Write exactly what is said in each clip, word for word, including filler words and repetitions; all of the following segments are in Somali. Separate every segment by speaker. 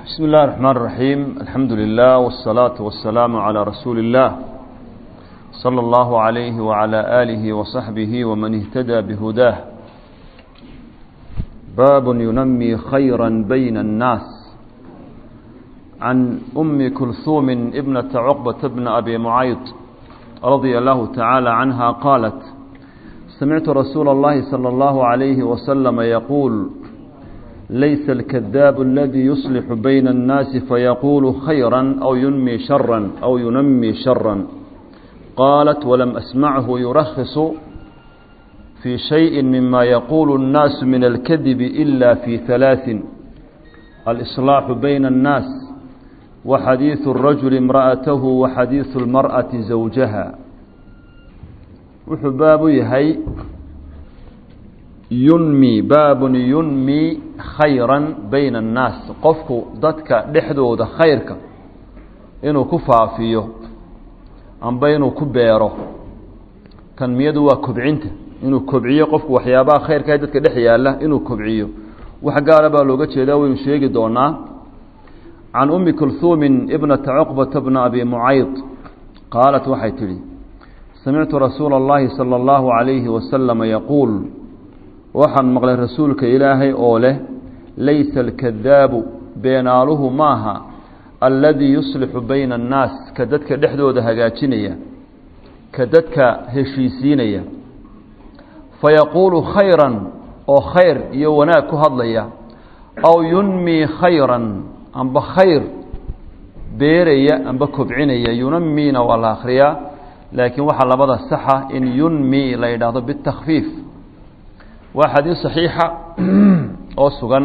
Speaker 1: بسم الله الرحمن الرحيم. الحمد لله والصلاة والسلام على رسول الله صلى الله عليه وعلى آله وصحبه ومن اهتدى بهداه. باب ينمي خيرا بين الناس. عن أم كلثوم ابنة عقبة بن أبي معيط رضي الله تعالى عنها قالت: سمعت رسول الله صلى الله عليه وسلم يقول: ليس الكذاب الذي يصلح بين الناس فيقول خيرا أو ينمي شرا أو ينمي شرا. قالت: ولم أسمعه يرخص في شيء مما يقول الناس من الكذب إلا في ثلاث: الإصلاح بين الناس، وحديث الرجل امرأته، وحديث المرأة زوجها. وحباب يهي ينمي باب ينمي خيرا بين الناس. قفك ضدك دحدود خيرك إنه كفافيه أم بينه كبيره كان ميدو وكبعنته إنه كبعيه قفك وحيابا خير كايدتك دحيا له إنه كبعيه وحقال بالوقت يداوي مشيق دونا. عن أم كلثوم ابنة عقبة بن أبي معيط قالت وحيتلي: سمعت رسول الله صلى الله عليه وسلم يقول: waxaan maqlay rasuulka ilaahay oo leh: laysa alkadaabu beenaaluhu maaha alladii yuslixu bayna annaas, ka dadka dhexdooda hagaajinaya, ka dadka heshiisiinaya, fayaquulu khayran oo khayr iyo wanaag ku hadlaya, aw yunmii khayran amba khayr beeraya amba kobcinaya. yunamiina waa la akhriyaa, laakiin waxaa labada saxa in yunmii la yidhaahdo bitakfiif. waa xadiis saxiixa oo sugan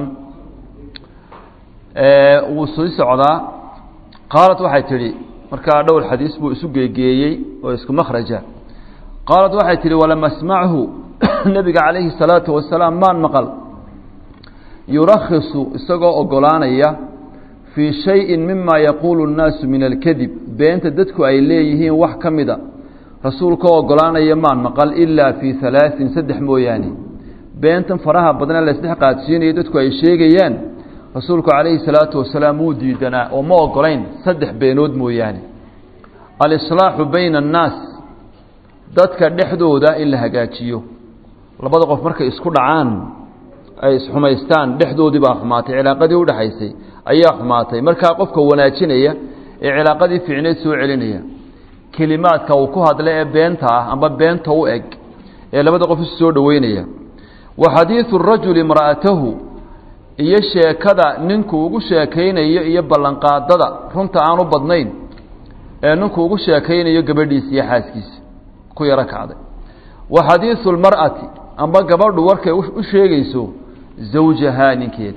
Speaker 1: wuu soo socdaa. qaalad waxay tidhi, markaa dhowr xadiis buu isu geegeeyey oo isku makhraja. qaalad waxay tidhi: walam asmachu nebiga calayhi salaatu wasalaam maan maqal yurakhisu isagoo ogolaanaya fii shayin mima yaquulu nnaasu min alkadib, beenta dadku ay leeyihiin wax ka mida rasuulkaoo ogolaanaya maan maqal ilaa fii halaaثin saddex mooyaane. beentan faraha badna la isdhex qaadsiinayo dadku ay sheegayaan, rasuulku calayhi salaatu wasalaam wuu diidanaa oo ma ogolayn saddex beenood mooyaane. alislaaxu bayna annaas, dadka dhexdooda in la hagaajiyo. labada qof markay isku dhacaan ay isxumaystaan, dhexdoodii baa xumaatay, cilaaqadii udhexaysay ayaa xumaatay. markaa qofka wanaajinaya ee cilaaqadii fiicneed soo celinaya, kelimaadka uu ku hadla ee beenta ah amba beenta u eg ee labada qof isu soo dhoweynaya. waxadiidu rajuli imra'atahu, iyo sheekada ninku ugu sheekaynayo iyo ballanqaadada runta aan u badnayn ee ninku ugu sheekaynayo gabadhiisa iyo xaaskiisa ku yaro kacday. waxadiidu lmar'ati, amba gabadhu warkay u sheegayso zawjahaa ninkeeda.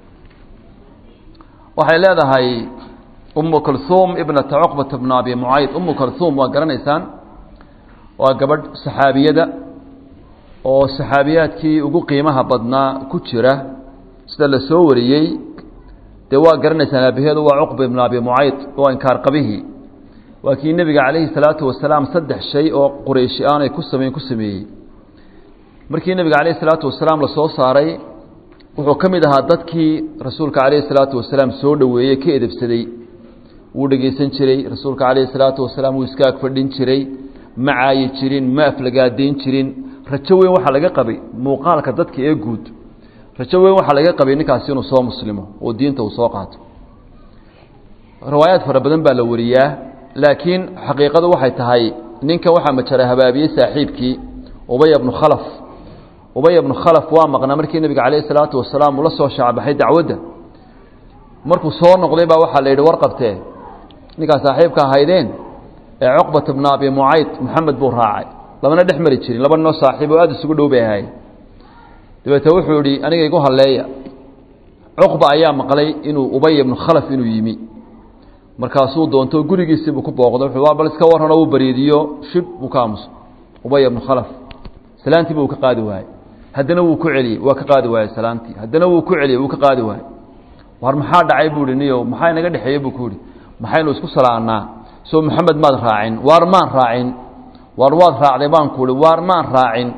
Speaker 1: waxay leedahay umu kalhuum ibnata cuqbata bna abi mucayd. umu kalhuum waa garanaysaan, waa gabadh saxaabiyada oo saxaabiyaadkii ugu qiimaha badnaa ku jira sida la soo wariyey. dee waa garanaysaan, aabaheedu waa cuqba ibn abi mucayd, waa inkaar qabihii. waa kii nebiga calayhi salaatu wasalaam saddex shay oo qurayshi aanay ku samayn ku sameeyey. markii nebiga calayhi salaatu wasalaam la soo saaray, wuxuu ka mid ahaa dadkii rasuulka calayhi salaatu wasalaam soo dhoweeyey, ka edebsaday. wuu dhegeysan jiray rasuulka calayhi salaatu wasalaam, wuu iska ag fadhin jiray, ma caayi jirin, ma aflagaadayn jirin. rajo weyn waxaa laga qabay muuqaalka dadka ee guud, rajo weyn waxaa laga qabay ninkaasi inuu soo muslimo oo diinta uu soo qaato. riwaayaad fara badan baa la wariyaa, laakiin xaqiiqadu waxay tahay ninkan waxaa majara habaabiyey saaxiibkii ubay ibnu khalaf. ubay ibnu khalaf waa maqnaa markii nebiga calayhi salaatu wasalaam uu la soo shaabaxay dacwadda. markuu soo noqday baa waxaa la yidhi war qabtee ninkaa saaxiibka ahaydeen ee cuqbat ibna abi mucayd maxamed buu raacay. labana dhex mari jirin, laba noo saaxiib oo aada isugu dhow bay ahayd. dabeete wuxuu yihi aniga igu halleeya. cuqba ayaa maqlay inuu ubay ibnu khalaf inuu yimi, markaasuu doonto gurigiisii buu ku booqday. wuxuu bal iska warranoo uu bariidiyo shib buu ka aamuso. ubay ibnu khalaf salaantii buu ka qaadi waayey, haddana wuu ku celiyey, waa ka qaadi waayey salaantii, haddana wuu ku celiyey, wuu ka qaadi waayey. war maxaa dhacay buu ihi niyo, maxaa inaga dhexeeyey buu ku yihi. maxaynu isku salaannaa, soo maxamed maad raacin? waar maan raacin. waar waad raacday baan ku ihi. waar maan raacin.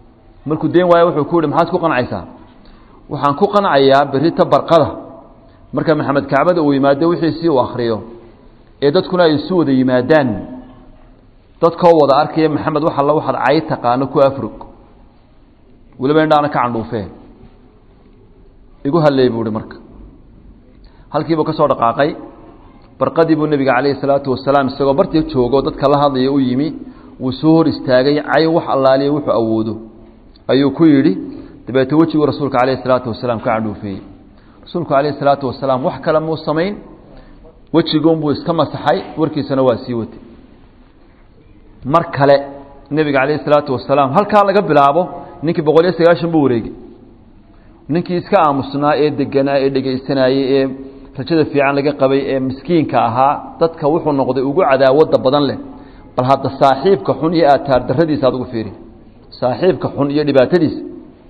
Speaker 1: markuu deen waayo wuxuu ku yihi maxaad ku qancaysaa? waxaan ku qancayaa berita barqada marka maxamed kacbada uu yimaado wixii si uu akhriyo ee dadkuna ay soo wada yimaadaan dadkoo wada arkaya maxamed waxa la waxad ay taqaano ku afrug waliba indhaana ka candhuufee igu halay buu marka halkiiba ka soo dhaqaaqay barqadii buu nabiga kaleey salaatu wasalaam isagoo bartii joogo dadka la hadlaya u yimi wuu soo hor istaagay ay wax allaaliye wuxuu awoodo ayuu ku yiri dabeeto wajiga rasuulka kaleey salaatu wasalaam ka candhuufay rasuulku kaleey salaatu wasalaam wax kala muu sameyn wajigoon buu iska masaxay warkiisana waa sii watay mar kale nabiga kaleey salaatu wasalaam halka laga bilaabo ninkii boqol iyo sagaashan buu wareegay ninkii iska aamusnaa ee deganaa ee dhageysanayay ee rajada fiican laga qabay ee miskiinka ahaa dadka wuxuu noqday ugu cadaawada badan leh bal hadda saaxiibka xun iyo aataar daradiisa aad ugu fiiri saaxiibka xun iyo dhibaatadiisa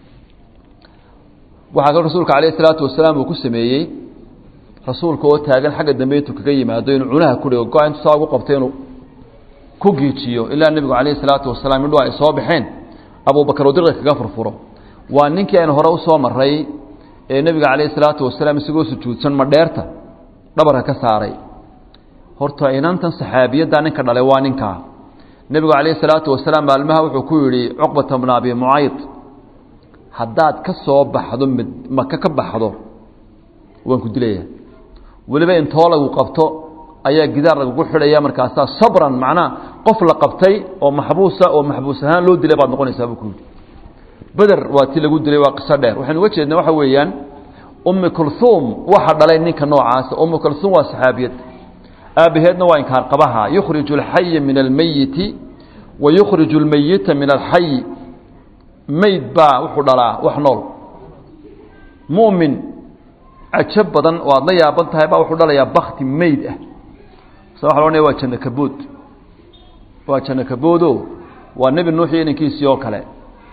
Speaker 1: waxa kale rasuulka kaleey salaatu wasalaam uu ku sameeyay rasuulka oo taagan xagga dambe intuu kaga yimaado inuu cunaha ku dhigo go'aan soo ugu qabtay inuu ku giijiyo ilaa nabiga kaleey salaatu wasalaam indho ay soo baxeen Abu Bakar oo dirqa kaga furfuro waa ninkii aan hore u soo maray ee nabiga kaleey salaatu wasalaam isagoo sujuudsan ma dheerta dhabarka ka saaray horta inantan saxaabiyada ninka dhalay waa ninka nabiga kaleey salaatu wasalaam maalmaha wuxuu ku yiri Uqbah ibn Abi Mu'ayth haddaad ka soo baxdo maka ka baxdo waan ku dilayaa waliba intoo lagu qabto ayaa gidaar lagu xidhaya markaas sabran macna qof la qabtay oo maxbuusa oo maxbuus ahaan loo dilay baad noqonaysaa buu ku badar waa tii lagu dilay waa qisa dheer waxaan uga jeednaa waxa weeyaan ummu kulthum waxa dhalay ninka noocaas ummu kulthum waa saxaabiyad aabaheedna waa inkaar qabaha yukhriju al-hayy min al-mayyit wa yukhriju al-mayyita min al-hayy mayd baa wuxuu dhalaa wax nool mu'min ajab badan oo aad la yaaban tahay baa wuxuu dhalayaa bakhti mayd ah soo xalonay waa janna kabood waa janna kaboodo waa nabi nuux iyo ninkiisii oo kale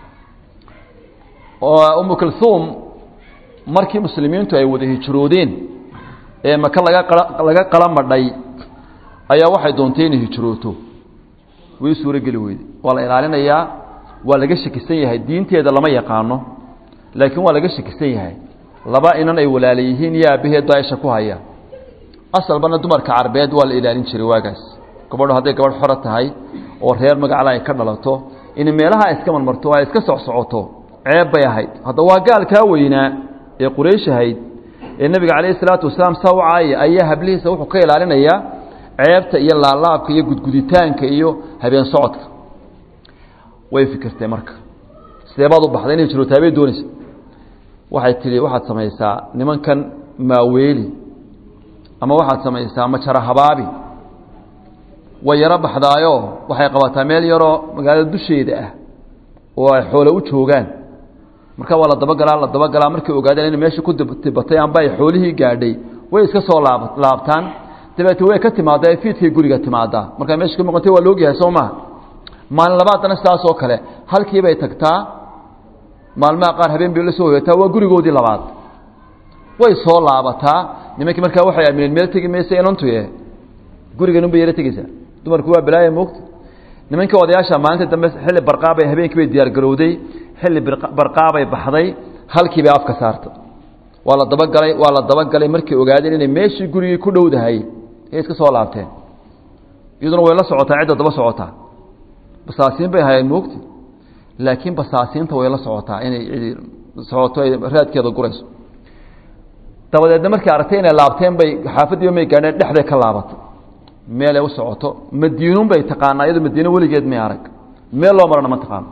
Speaker 1: oo ummu kulthum markii muslimiintu ay wada hijroodeen ee maka laga laga qalamadhay ayaa waxay doontay inay hijrooto way suura gali weeyday waa la ilaalinayaa waa laga shakisan yahay diinteeda lama yaqaano laakiin waa laga shakisan yahay laba inan ay walaalayihiin iyo aabaheed baa isha ku haya asalbana dumarka carbeed waa la ilaalin jiray waagaas gabadho haday gabadh xor tahay oo reer magac ay ka dhalato in meelaha iska marmarto ay iska socsocoto ceeb bay ahayd hada waa gaalka weynaa ee quraysh ahayd ee nabiga kaleey salaatu wasalaam sawcaay ayaa hablihiisa wuxuu ka ilaalinayaa ceebta iyo laalaabka iyo gudguditaanka iyo habeen socodka way fikirtay marka sideebaad u baxday inay jiro taabay doonaysa waxay tiri waxaad sameeysaa nimankan maaweeli ama waxaad sameeysaa ma jara habaabi way yara baxdaayo waxay qabataa meel yaro magaalada dusheeda ah oo ay xoolo u joogaan marka waa la daba galaa la daba galaa markay ogaadeen in meesha ku dibatay aan bay xoolihii gaadhay way iska soo laabtaan dabeeto way ka timaaday fiidkii guriga timaada marka meesha ka muuqatay waa loo yahay Soomaa maalin labaadna sidaas oo kale halkii bay tagtaa maalmaha qaar habeen bay la soo hoyataa waa gurigoodii labaad way soo laabataa nimankii markaa waxay aamineen meel tagi meesay inantu ee gurigan bay yara tagaysaa dumarku waa bilaay moogta nimankii odayaasha maalinta dambe xilli barqaabay habeenkii bay diyaar garowday xilli barqaabay baxday halkii bay afka saartay waa la daba galay waa la daba galay markii ogaadeen inay meeshii gurigii ku dhowdahay ay iska soo laabteen iyaduna way la socotaa cid daba socotaa basaasiin bay hayeen moogta laakiin basaasiinta way la socotaa inay socoto raadkeeda gurayso dabadeedna markii aragtay inay laabteen bay xaafadii may gaadheen dhexday ka laabatay meel ay u socoto madiinun bay taqaanaa iyadoo madiina weligeed may arag meel loo marana ma taqaano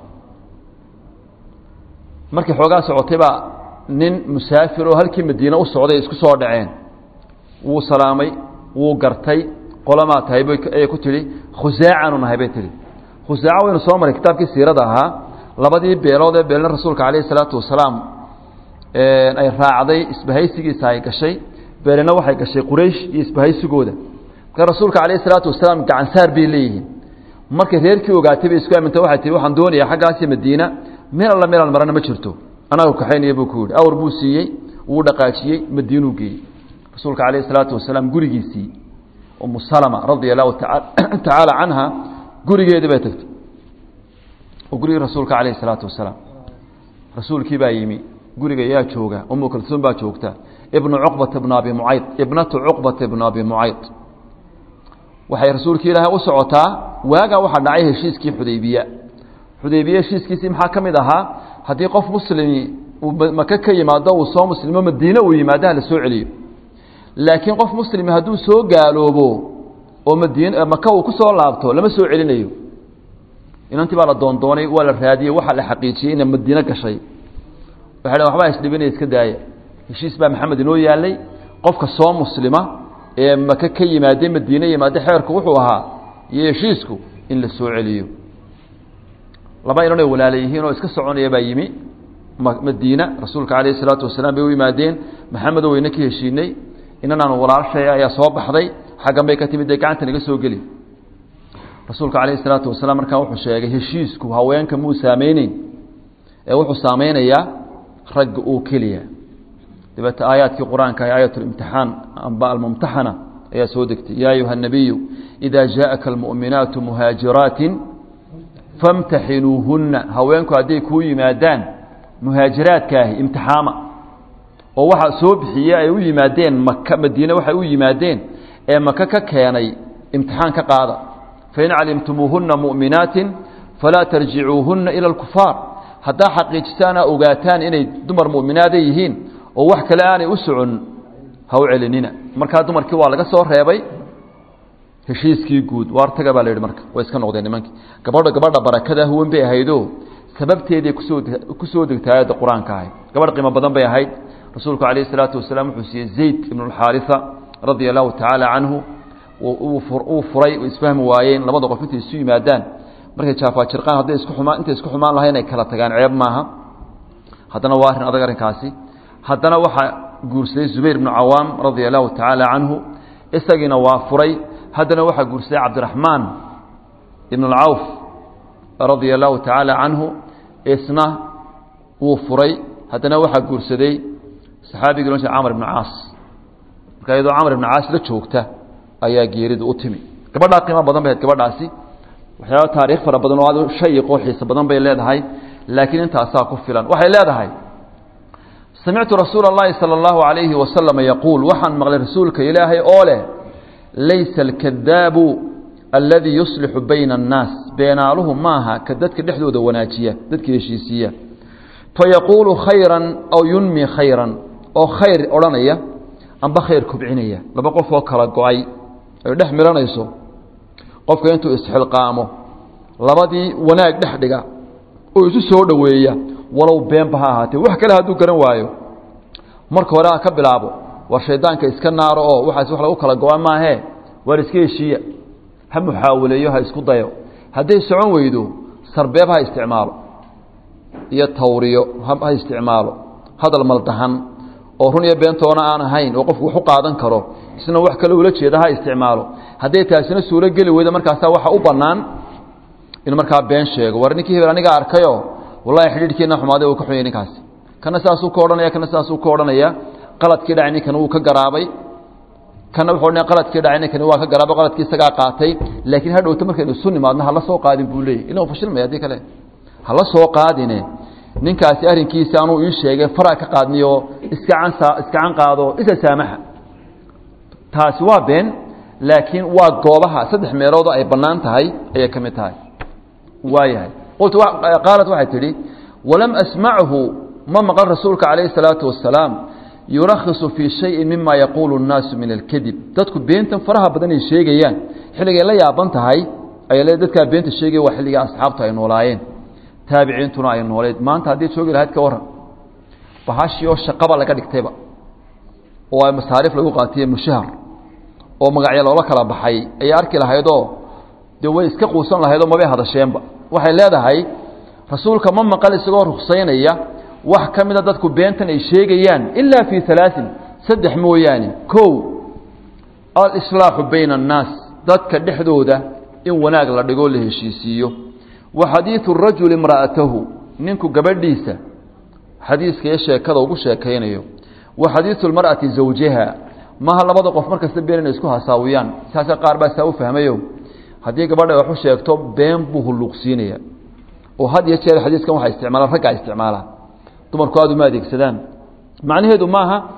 Speaker 1: markii xoogaa socotay baa nin musaafir oo halkii madiina u socday isku soo dhaceen wuu salaamay wuu gartay qolamaa tahay bay ku tiri khusaacan nahay bay tiri khusaaca waynu soo maray kitaabkii siirada ahaa labadii beelood ee beelna rasuulka kaleey salaatu wasalaam ee ay raacday isbahaysigiisa ay gashay beelna waxay gashay quraysh iyo isbahaysigooda ka rasuulka kaleey salaatu wasalaam gacan saar bay leeyihiin markii reerkii ogaatay bay isku aaminta waxay tiri waxaan doonayaa xaggaasi madiina meel alla meel marana ma jirto anagu kaxaynaya buu ku yiri awr buu siiyay wuu dhaqaajiyay madiinuu geeyay rasuulka kaleey salaatu wasalaam gurigiisii ummu salama radiyallahu ta'ala anha gurigeeda bay tagtay oo guriga rasuulka kaleey salaatu wasalaam rasuulkii baa yimi guriga yaa jooga ummu kulthum baa joogta ibnu cuqbata bnu abi mucayd ibnatu cuqbata bnu abi mucayd waxay rasuulkii ilaahay u socotaa waagaa waxaa dhacay heshiiskii xudaybiya xudaybiya heshiiskiisii maxaa ka mid ahaa haddii qof muslimi uu maka ka yimaado uu soo muslimo madiine uu yimaado ha la soo celiyo laakiin qof muslimi hadduu soo gaaloobo oo madiine maka uu ku soo laabto lama soo celinayo inantii baa la doondoonay waa la raadiyey waxaa la xaqiijiyey inay madiine gashay waxay dhahan waxbaa isdhibinaya iska daaya heshiis baa maxamed inoo yaalay qofka soo muslima ee maka ka yimaadey madiine yimaade xeerku wuxuu ahaa iyo heshiisku in la soo celiyo laba inanay walaala yihiin oo iska soconaya baa yimi madiina rasuulka calayhi salaatu wasalaam bay u yimaadeen maxamed oo weyne ka heshiinay inanaanu walaalshay ayaa soo baxday xaggan bay ka timid dee gacanta naga soo geli rasuulka calayhi salaatu wasalaam markaa wuxuu sheegay heshiisku haweenka muu saameyneyn ee wuxuu saameynayaa ragga oo keliya dabeeta aayaadkii qur-aanka aayat اlimtixaan amba almumtaxana ayaa soo degtay yaa ayuha الnabiyu إida jaaءaka almuؤminaatu muhaajiraatin famtaxinuuhuna haweenku hadday kuu yimaadaan muhaajiraadkaahi imtixaama oo waxa soo bixiye ay u yimaadeen maka madiine waxay u yimaadeen ee maka ka keenay imtixaan ka qaada fain calimtumuuhuna muؤminaatin falaa tarjicuuhuna ilى اlkufaar haddaa xaqiijisaana ogaataan inay dumar mu'minaada yihiin oo wax kale aanay u socon ha u celinina markaa dumarkii waa laga soo reebay heshiiskii guud waartaga baa la yidhi marka way iska noqdeen nimankii gabadha gabadha barakada huwan bay ahaydoo sababteedii kusoo ku soo degtay aayadda qur-aanka ahayd gabadh qiimo badan bay ahayd rasuulku calayhi salaatu wasalaam wuxuu siiyey zayd ibnu alxaarisa radia allahu tacaala canhu uu furay u isfahmi waayeen labada qof intay isu yimaadaan markay jaafaajirqaan hadday isku xumaan intay isku xumaan lahayn ay kala tagaan ceeb maaha haddana waa arrin adag arrinkaasi haddana waxaa guursaday zubayr ibnu cawaam radia allahu tacaala canhu isagiina waa furay haddana waxaa guursaday cabdiraxmaan ibn alcawf radia allahu tacaala canhu isna wuu furay haddana waxaa guursaday saxaabigii loo jeeda camar ibnu caas marka iyadoo camar ibnu caas la joogta ayaa geeridu u timi gabadhaa qiimo badan bay ahayd gabadhaasi waxyaaba taariikh fara badan oo aad shayiqoo xiiso badan bay leedahay laakiin intaasaa ku filan waxay leedahay samictu rasuula اllahi salى اllahu عalayhi wasalama yaquul waxaan maqlay rasuulka ilaahay oo leh laysa alkadaabu aladii yuslixu bayna الnaas beenaaluhu maaha ka dadka dhexdooda wanaajiya dadka heshiisiiya fayaquulu khayra aw yunmi khayra oo khayr odhanaya amba khayr kubcinaya laba qof oo kala go-ay ay dhex miranayso qofka intuu isxilqaamo labadii wanaag dhex dhiga oo isu soo dhoweeya walow beenba ha ahaatee wax kale hadduu garan waayo marka hore ha ka bilaabo war shaydaanka iska naaro oo waxaas wax lagu kala go-a maahee waar iska heshiiya ha muxaawileeyo ha isku dayo hadday socon weydo sarbeeb ha isticmaalo iyo tawriyo ha isticmaalo hadal maldahan oo run iyo beentoona aan ahayn oo qofku wax u qaadan karo isna wax kale ula jeeda ha isticmaalo hadday taasina suuro geli weydo markaasaa waxa u bannaan in markaa been sheego war ninkii hebel aniga arkayo wallahi xidhiidhkiina xumaaday uu ka xuyay ninkaasi kana saasuu ka odhanaya kana saasuu ka odhanaya qaladkii dhacay ninkana wuu ka garaabay kana wuxuu odhanaya qaladkii dhacay ninkana waa ka garaabay qaladkii isagaa qaatay laakiin hadhowta markaynu isu nimaadno hala soo qaadin buu leeyahy ilaa fashilmaya haddii kale hala soo qaadine ninkaasi arrinkiisa anuu ii sheegay faraa ka qaadniyo iska cansa iska can qaado isa saamaxa taasi waa been laakiin waa goobaha saddex meelood oo ay bannaan tahay ayay ka mid tahay waayahay qultu qaalat waxay tidhi walam asmachu ma maqan rasuulka calayhi الsalaatu wasalaam yurakhisu fii shayin mima yaquulu الnaasu min alkadib dadku beentan faraha badan ay sheegayaan xilligay la yaaban tahay ayay le dadkaa beenta sheegaya waa xilligii asxaabtu ay noolaayeen taabiciintuna ay nooleed maanta haddii joogi lahayd ka waran bahashii oo shaqaba laga dhigtayba oo ay masaariif lagu qaatiye mushahar oo magacyo loola kala baxay ayay arki lahaydoo dee way iska quusan lahaydoo mabay hadasheenba waxay leedahay rasuulka ma maqal isagoo ruksaynaya wax ka mida dadku beentan ay sheegayaan ilaa fii alaain saddex mooyaane kow alislaaxu bayna annaas dadka dhexdooda in wanaag la dhigoo la heshiisiiyo wa xadiidu rajuli imra'atahu ninku gabadhiisa xadiiska iyo sheekada ugu sheekaynayo wa xadiidu lmar'ati zawjaha maha labada qof markasta been inay isku hasaawiyaan saasa qaar baa saa u fahmayo haddii gabadha wax u sheegto been buu hulluqsiinaya oo had iyo jeer xadiiskan waxaa isticmaala raggaa isticmaala dumarku aad uma adeegsadaan macnaheedu maaha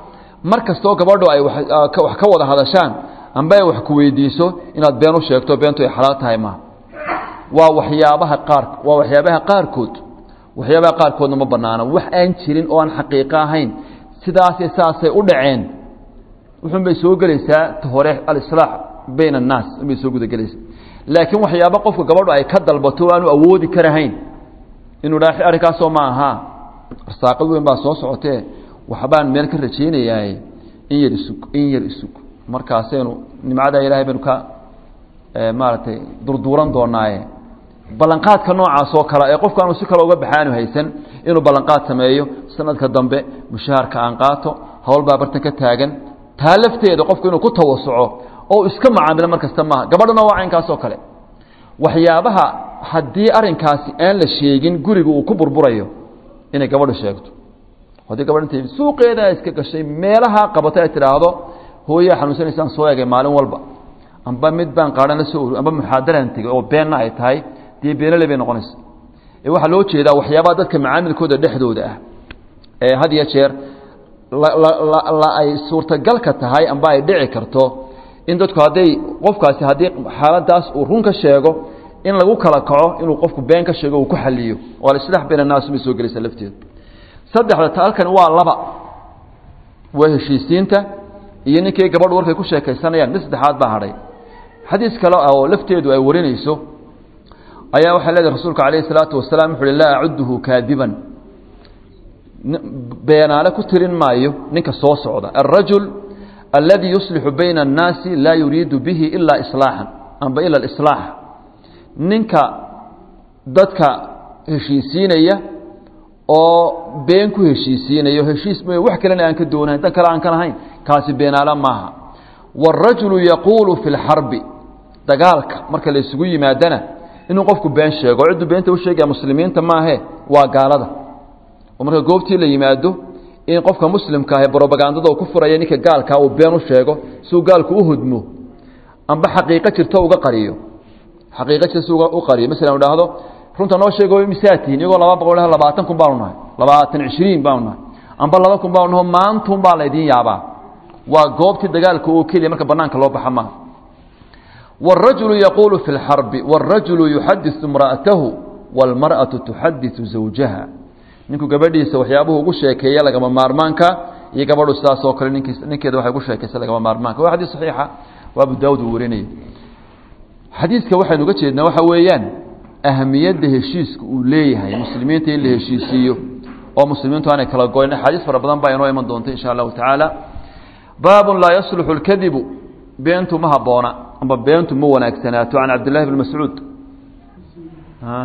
Speaker 1: markastoo gabadhu ay wax ka wada hadashaan amba ay wax ku weydiiso inaad been u sheegto beentu ay xalaal tahay ma waa waxyaabaha qaar waa waxyaabaha qaarkood waxyaabaha qaarkoodna ma banaana wax aan jirin oo aan xaqiiqo ahayn sidaas iyo saasay u dhaceen wuxuu bay soo galaysaa hore al-islaax bayna an-naas bay soo guda galaysaa laakiin waxyaabo qofka gabadhu ay ka dalbato aanu awoodi karahayn inuu raaxi arrinkaas oo ma aha saaqad weyn baa soo socotee waxbaan meel ka rajeynayaa in yar isug in yar isug markaaseenu nimcada ilaahay banu ka maartay durduuran doonaaye ballanqaadka noocaas oo kale ee qofka aanu si kale uga baxaanu haysan inuu ballanqaad sameeyo sanadka dambe mushaharka aan qaato hawl baa bartan ka taagan taa lafteeda qofku inuu ku tawasuco oo iska macaamilo markasta maaha gabadhana waa caynkaas oo kale waxyaabaha haddii arrinkaasi aan la sheegin guriga uu ku burburayo inay gabadhu sheegto haddii gabadh intay suuqeeda iska gashay meelaha qabata ay tidhaahdo hooyaa xanuunsanaysaan soo eegay maalin walba amba mid baan qaadan la soo uru amba muxaadaran tegay oo beenna ay tahay dee beenale bay noqonaysaa ee waxaa loo jeedaa waxyaabaha dadka macaamilkooda dhexdooda ah ee had iyo jeer la ay suurtagalka tahay amba ay dhici karto in dadku hadday qofkaasi haddii xaaladaas uu run ka sheego in lagu kala kaco inuu qofku been ka sheego uu ku xaliyo waa al-islaax bayna an-naas bay soo gelaysaa lafteeda saddexda taalkan waa laba waa heshiisiinta iyo ninkii gabadhu warkay ku sheekaysanayaan mid saddexaad baa hadhay xadiis kale oo lafteedu ay warinayso ayaa waxaa leedahay rasuulka calayhi salaatu wasalaam wuxuu yihi laa acuduhu kaadiban beenaale ku tirin maayo ninka soo socda alrajul alladii yuslixu bayna annaasi laa yuriidu bihi ilaa islaaxan amba ila alislaax ninka dadka heshiisiinaya oo been ku heshiisiinayo heshiis mooye wax kalena aan ka doonayn dan kale aan ka lahayn kaasi beenaale maaha wاrajulu yaquulu fi اlxarbi dagaalka marka la isugu yimaadana inuu qofku been sheego ciddu beenta u sheegaya muslimiinta maahe waa gaalada oo marka goobtii la yimaado in qofka muslimka ah propagandada uu ku furaya ninka gaalka uu been u sheego si uu gaalku u hudmo amba xaqiiqo jirto uga qariyo xaqiiqo jirto uga u qariyo mesela uu dhaahdo runta noo sheego misaatiin iyagoo laba boqol iyo labaatan kun baan nahay labaatan ishriin baan nahay amba laba kun baan nahay maantun baa la idin yaabaa waa goobtii dagaalka oo kaliya marka banaanka loo baxa ma والرجل يقول في الحرب والرجل يحدث امرأته والمرأة تحدث زوجها ninku gabadhiisa waxyaabuhu ugu sheekeeya laga maarmaanka iyo gabadhu sidaas oo kale ninkiis ninkeeda waxay ugu sheekaysaa laga maarmaanka waa xadiis saxiixa waa Abu Daawud warinay xadiiska waxaynu uga jeednaa waxa weeyaan ahamiyada heshiiska uu leeyahay muslimiinta in la heshiisiyo oo muslimiintu aanay kala goyn xadiis fara badan baa inoo iman doonta insha Allah ta'ala باب لا يصلح الكذب بينت ما هبونا أما بينت مو وناكسناته عن عبد الله بن مسعود ها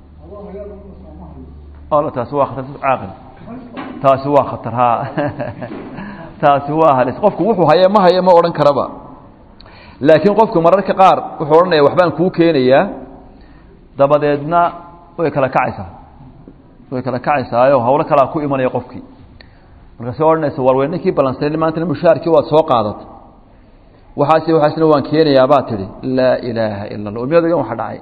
Speaker 1: الله تاسوا خطر عاقل تاسوا خطر ها تاسوا هلس قفكم وحو هيا ما هيا ما أورن كربا لكن قفكم مرة كقار وحو أورن يا وحبان كو كينيا دبدنا ويكلا كعسة ويكلا كعسة أيوه هولا كلا كو إيمان يقفكي markaas ornaysa warweynkii balansteyn maanta mushaarkii waa soo qaadat waxaasi waxaasna waan keenayaa baa tiri la ilaaha illa allah umiyada waxa dhacay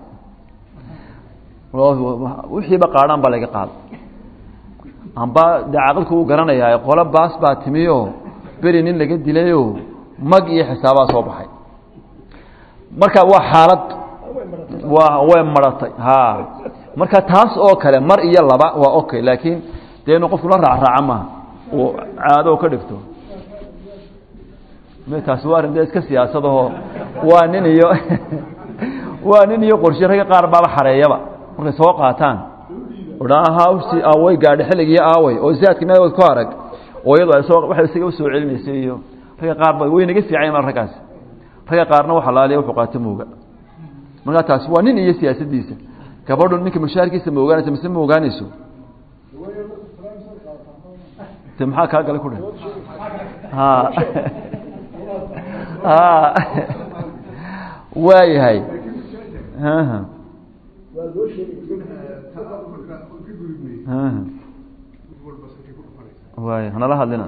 Speaker 1: wixii ba qaadan baa laga qaad amba daaqalku uu garanayaa qola baas baa timiyo beri nin laga dilayo mag iyo xisaaba soo baxay marka waa xaalad waa way maratay ha marka taas oo kale mar iyo laba waa okay laakiin deeno qofku la raac raaca ma oo caado ka dhigto meetaas waa arin iska siyaasadaho waa nin iyo waa nin iyo qorshe raga qaar baa xareeyaba markay soo qaataan wadaaha usi away gaadh xilliga aaway oo zaadka meel wad ku arag oo iyadoo ay soo waxay isaga soo celinaysa iyo raga qaar baa way naga fiicay mar ragaas raga qaarna waxa la leeyahay wuxuu qaatay mooga marka taas waa nin iyo siyaasadiisa gabadhu ninka mushaarkiisa moogaanaysa mise moogaanayso maxaa ka gal ku dhahay ha ha waayahay ha ha ha waay hana la hadlina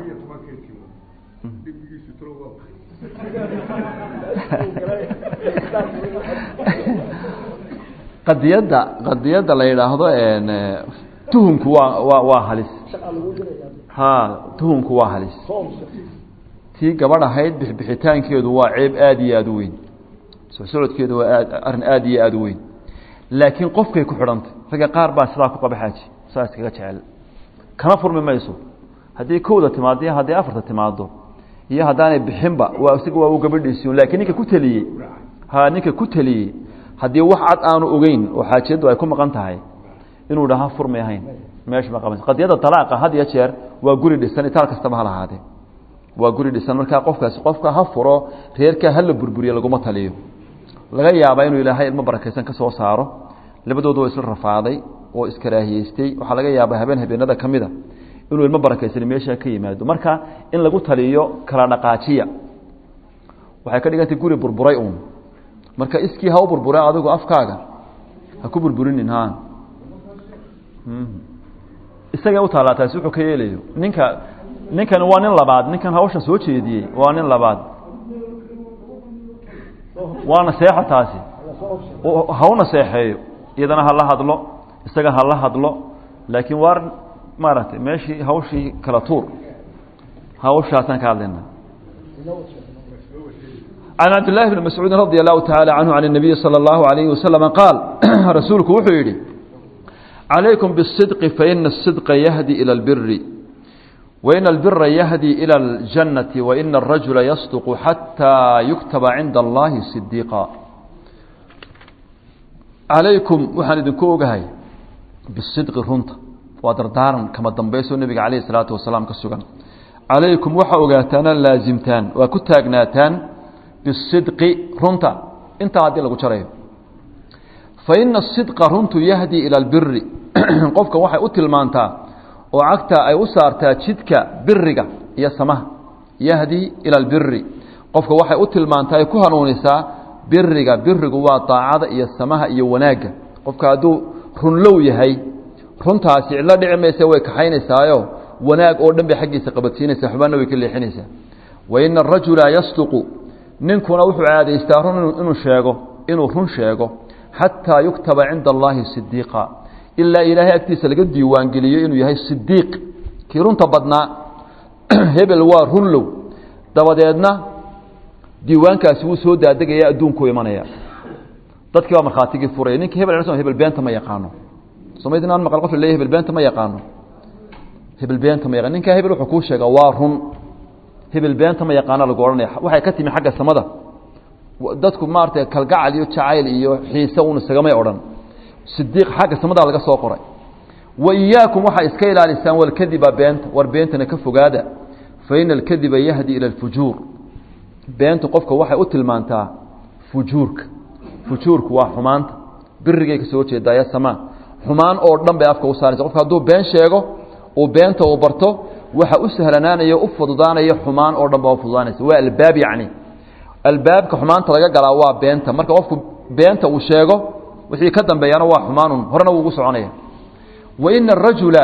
Speaker 1: qadiyada qadiyada la yiraahdo een tuhunku waa waa halis ها تهمك واهلس tii gabadh ahayd bixbixitaankeedu waa ceeb aad iyo aad u weyn soo socodkeedu waa aad arrin aad iyo aad u weyn laakiin qofkay ku xidhantay ragga qaar baa sidaa ku qaba xaaji saas kaga jecel kana furmi mayso haddii kowda timaado iyo haddii afarta timaado iyo haddaanay bixinba waa isaga waa uu gabadhiisiyo laakiin ninka ku taliyey ha ninka ku taliyey haddii wax cad aanu ogeyn oo xaajiyadu ay ku maqan tahay inuu dhaha furmay ahayn meesha ma qabanayso qadiyada talaaqa had iyo jeer waa guri dhisan itaal kastaba ha lahaadee waa guri dhisan markaa qofkaasi qofka ha furo reerka ha la burburiyo laguma taliyo laga yaabaa inuu ilaahay ilmo barakaysan ka soo saaro labadoodu waa isla rafaaday oo iskaraahiyeystay waxaa laga yaabaa habeen habeenada ka mida inuu ilmo barakaysan meesha ka yimaado marka in lagu taliyo kala dhaqaajiya waxay ka dhigantay guri burburay uun marka iskii ha u burburay adigu afkaaga ha ku burburinin ha isaga u taalaataas wuxuu ka yeelayo ninka ninkan waa nin labaad ninkan hawsha soo jeediyey waa nin labaad waana seexo taasi ha u naseexeeyo iyadana ha la hadlo isaga ha la hadlo laakiin waar maaragtay meeshii hawshii kala tuur hawshaasaan ka hadlayna عن عبد الله بن مسعود رضي الله تعالى عنه عن النبي صلى الله عليه وسلم قال رسولك وحيدي عليكم بالصدق فإن الصدق يهدي إلى البر وإن البر يهدي إلى الجنة وإن الرجل يصدق حتى يكتب عند الله صديقا عليكم وحندكم وجهي بالصدق رنت ودردارا كما دنبيسوا النبي عليه الصلاة والسلام كالسجن عليكم وحوجاتنا لازمتان وكتاجناتان بالصدق رنت انت عادي لو جريه فإن الصدق رنت يهدي إلى البر قفك وحي أتلمانتا وعقتا أي أسارتا جدك برك يا سماه يهدي إلى البر قفك وحي أتلمانتا يكوهنونسا برك برك وطاعة يا سماه يا وناك قفك هدو رنلو يهي runtaasi ila dhicmaysa way kaxaynaysaa wanaag oo dhanbe xaqiisa qabadsiinaysa xubana way kala leexinaysaa wa inna ar-rajula yasduqu ninkuna wuxuu caadaystaa run inuu sheego inuu run sheego hatta yuktaba inda Allahi sidiqa illa ilaahi agtiisa laga diiwaan geliyo inuu yahay sidiq kii runta badnaa hebel waa runlow dabadeedna diiwaankaasi uu soo daadagaya adduunku imanaya dadkii waa marxaatigii furay ninka hebel inuu hebel beenta ma yaqaano somaydina aan maqal qof leeyahay hebel beenta ma yaqaano hebel beenta ma yaqaan ninka hebel wuxuu ku sheega waa run hebel beenta ma yaqaano lagu oranay waxay ka timi xagga samada dadku maartay kalgacal iyo jacayl iyo xiisa uu isagamay oran sidiiq xagga samada laga soo qoray wa iyaakum waxa iska ilaalisaan wal kadiba beenta war beentana ka fogaada fa inal kadiba yahdi ila al fujur beenta qofka waxay u tilmaantaa fujuurka fujuurku waa xumaanta birriga ka soo jeedaya samaa xumaan oo dhan bay afka u saaraysa qofka hadduu been sheego oo beenta uu barto waxa u sahlanaanaya u fududaanaya xumaan oo dhan baa u fududaanaysa waa albaab yacni albaabka xumaanta laga galaa waa beenta marka qofku beenta uu sheego wixii ka dambeeyana waa xumaanun horena uu ugu soconaya wa ina arajula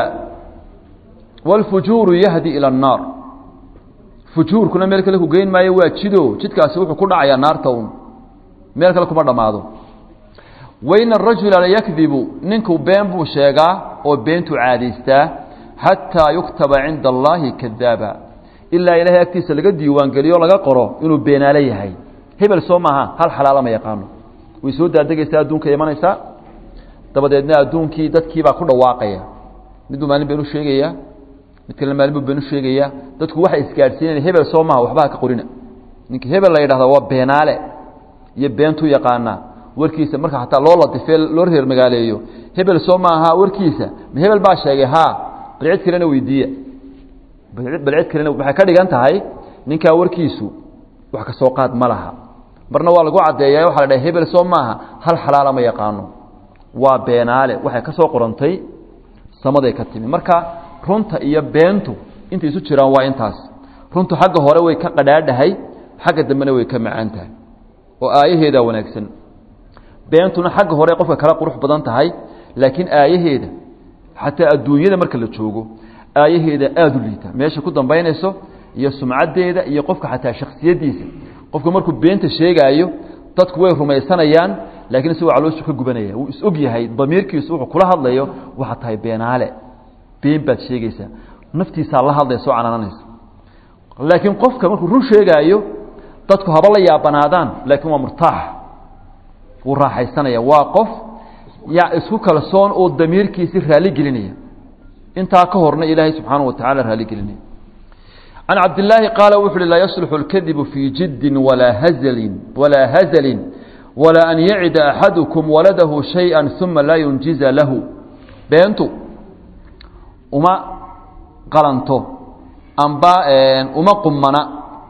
Speaker 1: walfujuuru yahdi ila annaar fujuurkuna meel kale ku geyn maayo waa jido jidkaasi wuxuu ku dhacayaa naarta uun meel kale kuma dhammaado وإن الرجل لا يكذب ننكو بين بو شيغا او بينتو عاديستا حتى يكتب عند الله كذابا إلا إلهي أكتيس لغا ديوان قليو لغا قرو إنو بين عليهي هبل سومها هل حلال ما يقانو ويسود دادقيستا أدونك يمانيسا دبديدنا أدونكي دادكي با كل واقعيا مدو مالين بينو شيغيا متكلم مالين بينو شيغيا دادكو واحد إسكارسين هبل سومها وحباها كقرنا نك هبل لا يرهد هو بين علي يبينتو يقانا warkiisa marka hataa loo la difeel loo reer magaaleeyo hebel soo maaha warkiisa ma hebel baa sheegay ha balcid kalena weydiiya balcid kalena waxa ka dhigan tahay ninka warkiisu wax ka soo qaad ma laha marna waa lagu cadeeyay waxa la dhahay hebel soo maaha hal xalaal ma yaqaano waa beenaale waxa ka soo qorantay samaday ka timi marka runta iyo beentu inta isu jiraan waa intaas runtu xagga hore way ka qadhaadhahay xagga dambena way ka macaan tahay oo aayaheeda wanaagsan beentuna xagga hore qofka kala qurux badan tahay laakiin aayaheeda xataa adduunyada marka la joogo aayaheeda aad u liita meesha ku dambaynayso iyo sumcadeeda iyo qofka xataa shakhsiyadiisa qofka markuu beenta sheegaayo dadku way rumaysanayaan laakiin si uu calooshu ka gubanaya uu is og yahay damiirkiisu wuxuu kula hadlayo waxa tahay beenaale been baad sheegaysaa naftiisa la hadlayso canananaysa laakiin qofka markuu run sheegaayo dadku haba la yaabanaadaan laakiin waa murtaax uu raaxaysanaya waa qof yaa isku kalsoon oo damiirkiisa raali gelinaya inta ka horna ilaahay subxaanahu wa ta'ala raali gelinaya عن عبد الله قال وحل لا يصلح الكذب في جد ولا هزل ولا هزل ولا أن يعد أحدكم ولده شيئا ثم لا ينجز له بينتو وما قرنتو أنباء وما قمنا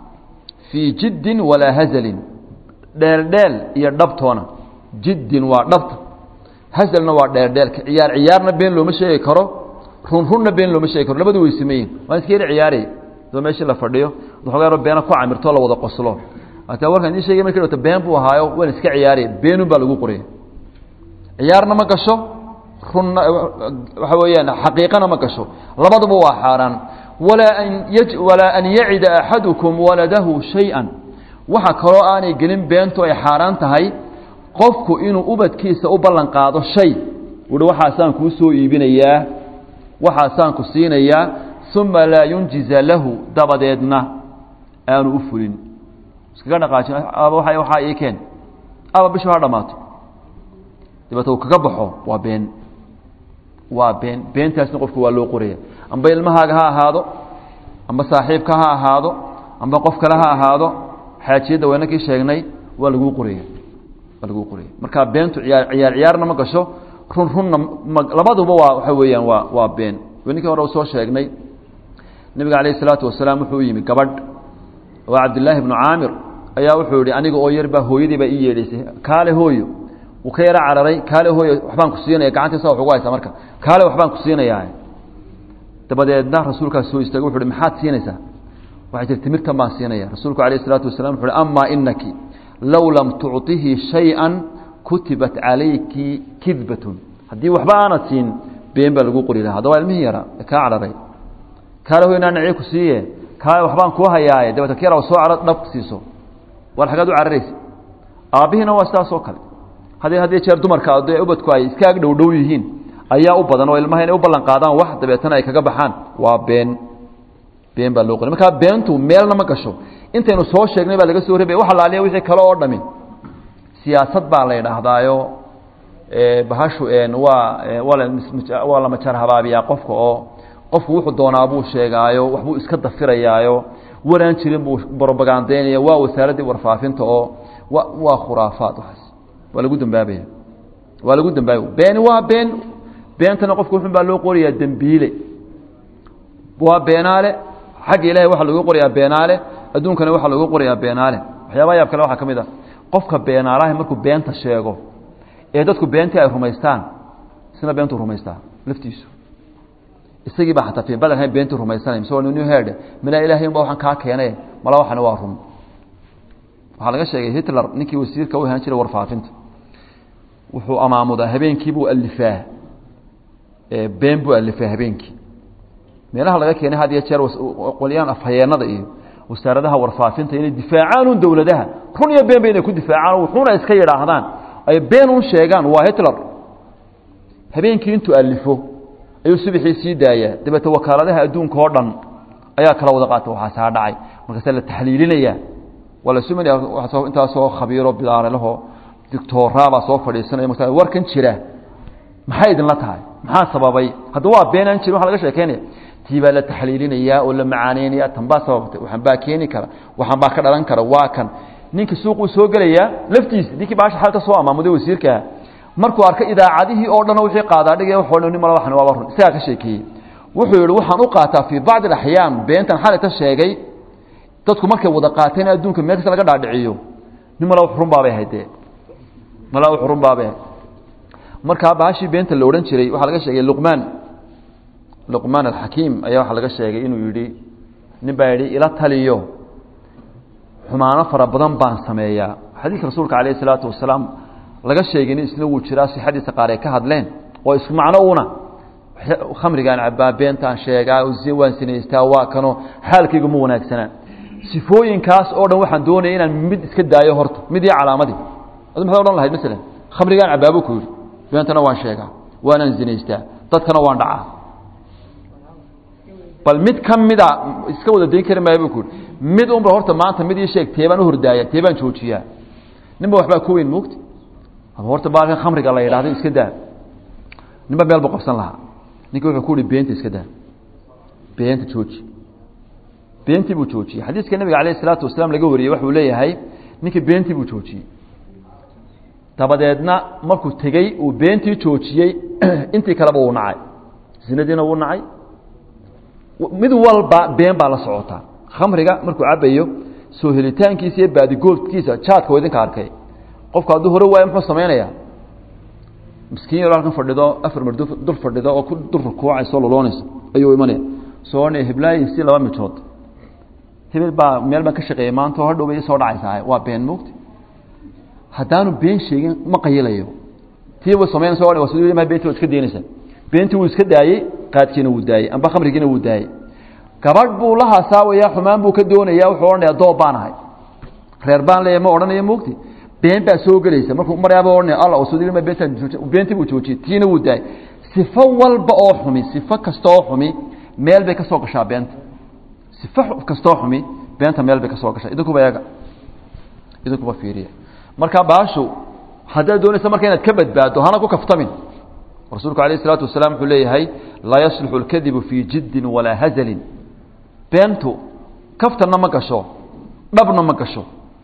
Speaker 1: في جد ولا هزل دير ديل يردبتونا جد وردبت هزلنا وردير ديل عيار عيارنا بين لو مشي كرو رون رون بين لو مشي كرو لبدو يسمين ما يسكير عياري دو ماشي لا فدhiyo wuxuu rabbeena ku caamirto la wada qoslo ata warkan in sheegay markii uu been buu ahaayo waan iska ciyaari beenu baa lagu qoriyay ciyaarna ma gasho runna waxa weeyaan xaqiiqana ma gasho labaduba waa xaraan wala an yaj wala an ya'id ahadukum waladahu shay'an waxa karo aanay gelin beentu ay xaraan tahay qofku inuu ubadkiisa u ballan qaado shay wada waxa saan ku soo iibinayaa waxa saan ku siinayaa ثم لا ينجز له دبدedna aanu u fulin iskaga dhaqaajin aba waxa waxa ay keen aba bisho ha dhamaato dibata uu kaga baxo waa been waa been beentaasna qofku waa loo qoraya amba ilmahaaga ha ahaado amba saaxiibka ha ahaado amba qof kale ha ahaado xaajiyada wayna ki sheegnay waa lagu qoraya waa lagu qoraya marka beentu ciyaar ciyaar ciyaarna ma gasho run runna labaduba waa waxa weeyaan waa waa been waninkii hore soo sheegnay nabiga kaleey salaatu wasalaam wuxuu yimi gabadh waa Abdullah ibn Amir ayaa wuxuu yiri aniga oo yarba hooyadii ba ii yeedhisay kaale hooyo uu ka yara cararay kaale hooyo waxbaan ku siinaya gacantiisa wax ugu haysa marka kaale waxbaan ku siinayaa dabadeedna rasuulka soo istaagay wuxuu yiri maxaad siinaysaa waxa jirtay timirta ma siinaya rasuulku kaleey salaatu wasalaam wuxuu yiri amma innaki law lam tu'tihi shay'an kutibat alayki kidbatun hadii waxba aanad siin been baa lagu qori lahaa hadaba ilmihi yara ka cararay kaale hooyana nacay ku siiye kaale waxbaan ku hayaay dabada kira soo carad dhab siiso wal xagad u cararaysa aabihina waa saas oo kale hadii hadii jeer dumarka ay ubadku ay iska ag dhow dhow yihiin ayaa u badan oo ilmaha inay u ballan qaadaan wax dabeetana ay kaga baxaan waa been been baa loo qori marka beentu meelna ma gasho intaynu soo sheegnay baa laga soo reebay wax laaliya wixii kale oo dhamin siyaasad baa la yiraahdaayo ee bahashu een waa wala wala ma jar habaabiya qofka oo qofku wuxuu doonaa buu sheegaayo wax buu iska dafirayaayo waraan jirin buu propagandeenaya waa wasaaradii warfaafinta oo waa khuraafaad waxas waa lagu dambaabaya waa lagu dambaabay been waa been beentana qofku wuxuu baa loo qoriyaa dambiile waa beenaale xaq ilaahay waxa lagu qoriyaa beenaale adduunkana waxa lagu qoriyaa beenaale waxyaabaha yaab kale waxa kamid ah qofka beenaalaha markuu beenta sheego ee dadku beenta ay rumaystaan sina beentu rumaystaa laftiisu isagii baa xataa fiin badan hay beentu rumaysanay soo inuu heerde mala ilaahay ma waxaan ka keenay mala waxana waa run waxa laga sheegay Hitler ninkii wasiirka u ahaan jiray warfaafinta wuxuu amaamuda habeenkii buu alifaa ee been buu alifaa habeenkii meelaha laga keenay hadiya jeer qoliyaan afhayeenada iyo wasaaradaha warfaafinta inay difaacaan dawladaha run iyo been been ku difaacaan wuxuuna iska yiraahdaan ay been u sheegaan waa Hitler habeenkii intuu alifo ayuu subaxii sii daaya dibata wakaaladaha adduunka oo dhan ayaa kala wada qaatay waxa saa dhacay marka la taxliilinaya wala sumani waxa soo inta soo khabiiro bilaare laho doctoraba soo fadhiisanay marka warkan jira maxay idin la tahay maxaa sababay hadda waa beenan jiro waxa laga sheekeynay tiiba la taxliilinaya oo la macaaneynaya tanba sababtay waxan baa keeni kara waxan baa ka dhalan kara waa kan ninka suuq uu soo galaya laftiis dikii baasha halka soo amaamuday wasiirka markuu arkay idaacadihii oo dhan wixii qaada dhigay wuxuu dhan ma waxan waa run isaga ka sheekiyay wuxuu yiri waxaan u qaataa fi baad al-ahyaan beentan xalata sheegay dadku markay wada qaateen adduunka meel kasta laga dhaadhiciyo nin mala wax run baabay haydee mala wax run baabay marka baashi beenta la oran jiray waxa laga sheegay Luqman Luqman al-Hakim ayaa waxa laga sheegay inuu yiri nin baa yiri ila taliyo xumaana fara badan baan sameeyaa xadiiska rasuulka kaleey salaatu wasalaam laga sheegay isna uu jiraa si xadiis qaar ay ka hadleen oo isku macno una khamrigan abaabeenta sheegaa oo ziwaan sineystaa waa kano xaalkaygu ma wanaagsana sifooyinkaas oo dhan waxaan doonayaa inaan mid iska daayo horto mid iyo calaamadii adoo maxay oran lahayd mesela khamrigan abaabu ku yiri beentana waan sheegaa waan zineystaa dadkana waan dhacaa bal mid kamida iska wada deyn kara maayo ku mid umba horta maanta mid ii sheeg teebaan u hurdaaya teebaan joojiya ninba waxba ku weyn moogti horta baalka khamriga la yiraahdo iska daa ninba meel buu qabsan lahaa ninka wuxuu ku yiri beenta iska daa beenta jooji beenti buu joojiyay xadiiska nabiga kaleey salaatu wasalaam laga wariyay wuxuu leeyahay ninka beenti buu joojiyay tabadeedna markuu tagay uu beenti joojiyay intii kale buu nacay sinadina uu nacay mid walba been baa la socota khamriga markuu cabayo soo helitaankiisa iyo baadi goolkiisa jaadka wadin ka arkay qofka haduu hore waay muxuu sameeynaya miskiin yar halkan fadhido afar marduf dur fadhido oo ku dur rukuucay soo loloonayso ayuu imanaya soo ne hiblaayi si laba midood hibil baa meel baan ka shaqeeyay maanta oo hadhow bay soo dhacaysaa waa been moogti hadaanu been sheegin ma qayilayo tii way sameeyeen soo waa sidoo ma beento iska deynaysa beento uu iska daayay qaadkiina uu daayay amba khamrigiina uu daayay gabadh buu la haasaawaya xumaan buu ka doonayaa wuxuu oranayaa doob baan ahay reer baan leeyahay ma oranayo moogti been baa soo galaysa markuu maryaabo oranayaa Allah oo sidoo ma beento beento buu joojiyay tiina uu daayay sifo walba oo xumi sifo kasta oo xumi meel bay ka soo gashaa beenta sifo kasta oo xumi beenta meel bay ka soo gashaa idinku bayaga idinku ba fiiriya marka baashu hadaa doonaysa marka inaad ka badbaado hana ku kaftamin rasuulku kaleey salaatu wasalaam wuxuu leeyahay la yasluhu al-kadhibu fi jidd wala hazal beentu kaftana ma gasho dhabna ma gasho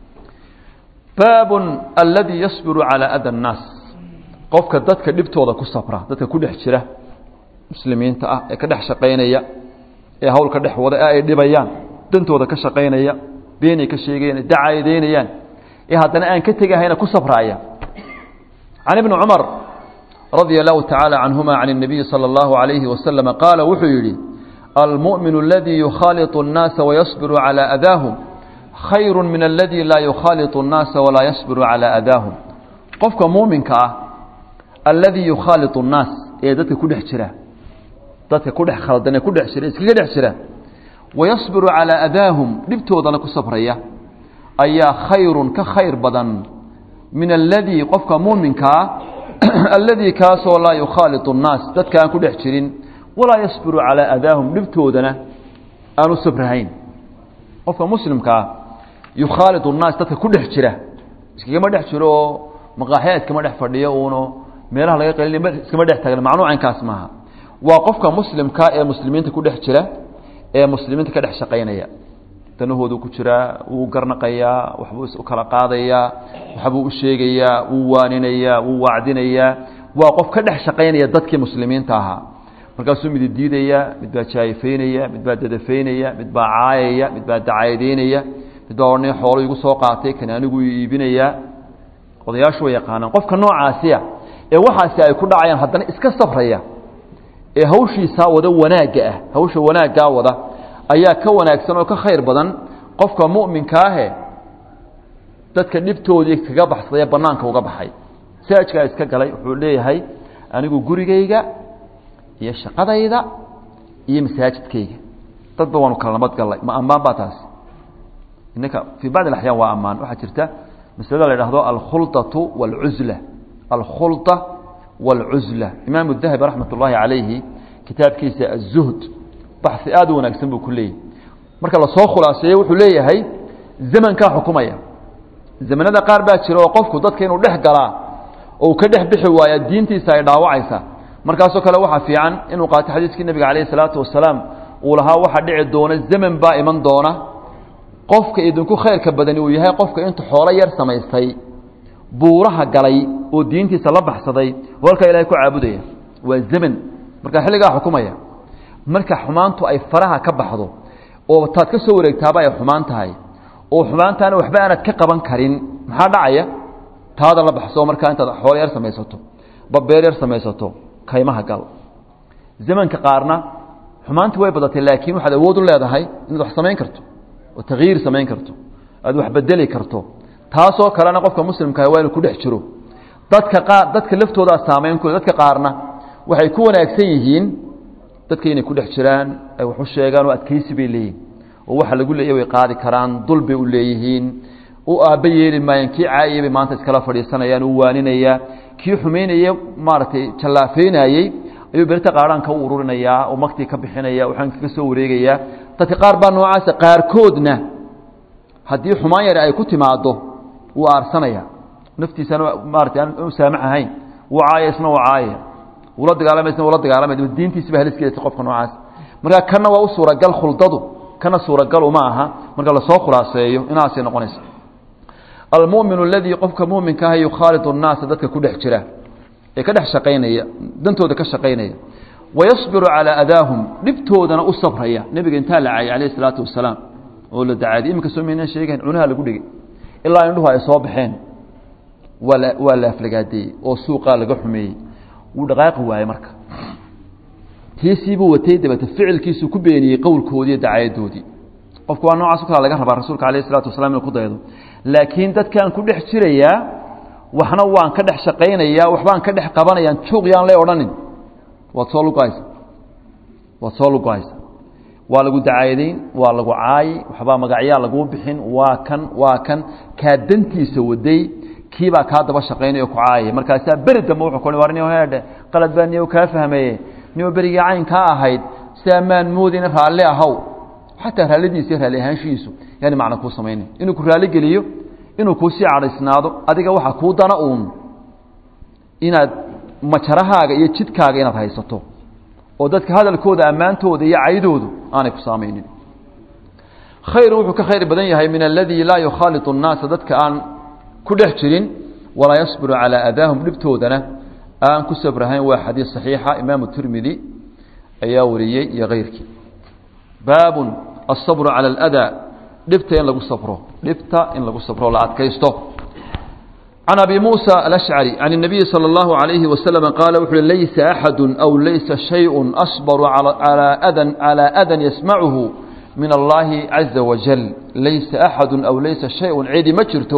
Speaker 1: baab alladhi yasbiru ala adha an-nas qofka dadka dhibtooda ku sabra dadka ku dhex jira muslimiinta ah ee ka dhex shaqeynaya ee hawl ka dhex wada ay dhibayaan dantooda ka shaqeynaya beenay ka sheegayaan dacaayadeynayaan ee haddana aan ka tagayna ku sabraya عن ابن عمر رضي الله تعالى عنهما عن النبي صلى الله عليه وسلم قال وحيري المؤمن الذي يخالط الناس ويصبر على أذاهم خير من الذي لا يخالط الناس ولا يصبر على أذاهم قفك مؤمنك الذي يخالط الناس إيه ذاتك كل حشرة ذاتك كل حخلطنا كل حشرة كل حشرة ويصبر على أذاهم لبتو ذلك الصبرية أي خير كخير بدن من الذي قفك مؤمنك الذي كاسو لا يخالط الناس ذاتك أن كل حشرين ولا يصبر على أذاهم لبتو ذنا أنو صبرهين قفك مسلم كا يخالط الناس ذاتك كل حشرة كما دحشرو مقاحيات كما دح فرديونو meelaha laga qalin iskama dhex taagan macnuu aan kaas maaha waa qofka muslimka ee muslimiinta ku dhex jira ee muslimiinta ka dhex shaqeynaya tanahoodu ku jira uu garnaqaya waxbuu u kala qaadaya waxbuu u sheegaya uu waaninaya uu wacdinaya waa qof ka dhex shaqeynaya dadkii muslimiinta ahaa markaasuu mid diidaya mid baa jaayfeynaya mid baa dadafeynaya mid baa caayaya mid baa dacaayadeynaya mid baa ornay xoolo igu soo qaatay kan anigu iibinaya odayaashu way yaqaanaan qofka noocaasiya ee waxaasi ay ku dhacayaan haddana iska sabraya ee hawshiisa wada wanaaga ah hawsha wanaaga wada ayaa ka wanaagsan oo ka khayr badan qofka mu'minka ah dadka dhibtoodii kaga baxsaday banaanka uga baxay saajka iska galay wuxuu leeyahay anigu gurigayga iyo shaqadayda iyo masaajidkayga dadba waanu kala nabad galay ma amaan baa taas innaka fi baad al-ahyaan waa amaan waxa jirta mas'ala la yiraahdo al-khultatu wal-uzla الخلطة والعزلة إمام الذهبي رحمة الله عليه كتاب كيس الزهد بحث آدو ونقسم بكلي مركا الله صوخ العسية وحلية هاي زمن كا حكومية زمن هذا قاربات شراء وقفكو ضد كينو لح قراء وكدح بحوايا الدين تيسا يدعو عيسى مركا سوكا لوحا في عن إنه قاتل حديث كي النبي عليه الصلاة والسلام ولها واحد دعي دونه الزمن بائي من دونه قفك إذنكو خير كبدني ويهاي قفك إنتو حولي يرسى ما يستي buuraha galay oo diintiisa la baxsaday walka ilaahay ku caabudaya waa zaman marka xilliga xukumaya marka xumaantu ay faraha ka baxdo oo taad ka soo wareegtaaba ay xumaan tahay oo xumaantaana waxba aanad ka qaban karin maxaa dhacaya taada la baxso marka inta xoolo yar samaysato babeer yar samaysato kaymaha gal zamanka qaarna xumaantu way badatay laakiin waxa awood u leedahay inaad wax samayn karto oo tagyiir samayn karto aad wax bedeli karto taasoo kalena qofka muslimka ah waa inuu ku dhex jiro dadka qaar dadka laftooda saameyn ku dadka qaarna waxay ku wanaagsan yihiin dadka inay ku dhex jiraan ay wax u sheegaan oo adkaysi bay leeyihiin oo waxa lagu leeyahay way qaadi karaan dulbi u leeyihiin oo aaba yeelin maayeen kii caayibay maanta iskala fadhiisanayaan uu waaninaya kii xumeynaya maartay jalaafeenayay ayuu berita qaaraan ka ururinaya oo makti ka bixinaya waxaan kaga soo wareegaya dadka qaar baa noocaas qaar koodna hadii xumaan yar ay ku timaado uu aarsanaya naftiisana maartay aan u saamaxayn waayisna waaya wala dagaalamaysan wala dagaalamay diintiisa haliskeeda qofka noocaas marka kana waa u suura gal khuldadu kana suura gal uma aha marka la soo khulaaseeyo inaas ay noqonayso المؤمن الذي قفك مؤمن كه يخالط الناس dadka ku dhex jira ee ka dhex shaqeynaya dantooda ka shaqeynaya ويصبر على أذاهم dhibtoodana u sabraya nabiga inta la caayay alayhi salatu wasalaam oo la daacay imka soo meena sheegeen cunaha lagu dhigay ilaa indhuhu ay soo baxeen wala wala aflagaadii oo suuqa laga xumeeyay uu dhaqaaq waayay marka tiisibu watay dabata ficilkiisu ku beeniyay qowlkoodii dacaayadoodii qofku waa noocaas kala laga rabaa rasuulka alayhi salatu wasalaam inuu ku daydo laakiin dadkan ku dhex jiraya waxna waan ka dhex shaqeynaya waxbaan ka dhex qabanayaan joog yaan leh odhanin waa soo lugays waa soo lugays waa lagu dacaayadeyn waa lagu caay waxba magacyo lagu bixin waa kan waa kan ka dantiisa waday kiiba ka daba shaqeynayo ku caay markaas berida ma wuxuu ku warniyo heede qalad baan iyo ka fahmay niyo beriga cayn ka ahayd saamaan moodina raalle ahaw حتى رالديسي رالي هانشيسو يعني معنى كو سميني انو كو رالي غليو انو كو سي عرسنادو اديغا waxa ku dana uun inaad majarahaaga iyo jidkaaga inaad haysato oo dadka hadalkooda amaantooda iyo caydoodu aanay ku saameynin khayr wuxuu ka khayr badan yahay min alladhi la yukhalitu an-nas dadka aan ku dhex jirin wala yasbiru ala adahum libtoodana aan ku sabrahayn waa xadiis saxiixa imaam at-Tirmidhi ayaa wariyay iyo غيرkii باب الصبر على الأذى دبت إن لغو صبره دبت إن لغو صبره لا أتكيسته عن أبي موسى الأشعري عن النبي صلى الله عليه وسلم قال ليس أحد أو ليس شيء أصبر على على أذى على أذى يسمعه من الله عز وجل ليس أحد أو ليس شيء عيد مجرته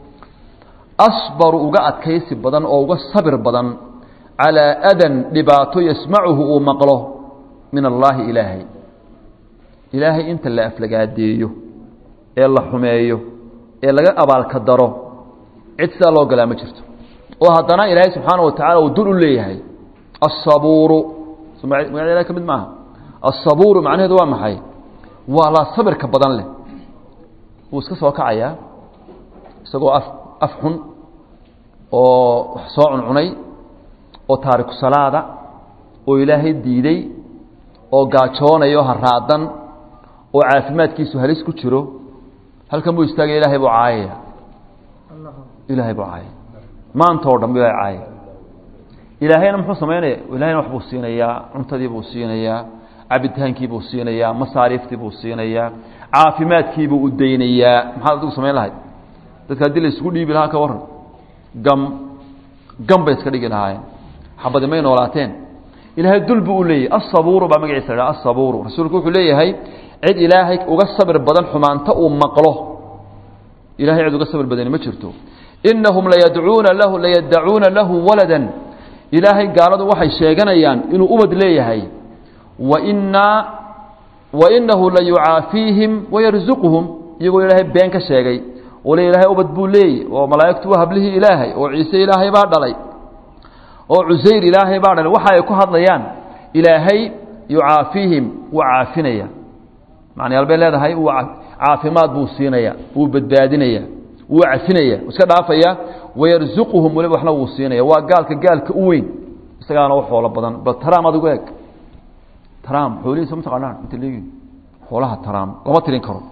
Speaker 1: أصبر وقعد كيس بدن أو صبر بدن على أذى لباته يسمعه ومقله من الله إلهي إلهي أنت اللي أفلقاديه إيه الله حميه إيه الله أبال كدره عدسى الله قال ما جرته وهذا إلهي سبحانه وتعالى ودل ليه الصبور سمع لك من معها الصبور معناه دواء محي ولا صبر كبدن له وسكسوا وكعيا سقوا أف أفحن وحصاع عني وتارك الصلاة وإلهي الديدي وقاتشون أيها الرادن oo caafimaadkiisu halis ku jiro halkan buu istaagay ilaahay buu caayay Allah ilaahay buu caayay maanta oo dhan buu caayay ilaahayna muxuu sameeyay ilaahayna wax buu siinayaa cuntadii buu siinayaa cabitaankii buu siinayaa masaariiftii buu siinayaa caafimaadkii buu u deynayaa maxaad u sameyn lahayd dadka hadii la isku dhiibi lahaa ka waran gam gam bay iska dhigi lahaayeen xabad ma noolaateen ilaahay dul buu leeyahay as-sabuur ba magaciisa as-sabuur rasuulku wuxuu leeyahay cid ilaahay uga sabir badan xumaanta uu maqlo ilaahay cid uga sabir badan ma jirto innahum la yad'uuna lahu la yad'uuna lahu waladan ilaahay gaaladu waxay sheeganayaan inuu ubad leeyahay wa inna wa innahu la yu'aafihim wa yarzuquhum iyagoo ilaahay been ka sheegay oo ilaahay ubad buu leeyahay oo malaa'iktu hablihi ilaahay oo ciise ilaahay baa dhalay oo Uzayr ilaahay baa dhalay waxa ay ku hadlayaan ilaahay yu'aafihim wa aafinaya macna yalbay leedahay uu caafimaad buu siinaya uu badbaadinaya uu cafinaya iska dhaafaya wayarzuquhum wala waxna uu siinaya waa gaalka gaalka u weyn isagaana wax xoolo badan bal taraam adigu eeg taraam xoolihiisa ma taqaanaan inta leeyihiin xoolaha taraam lama tirin karo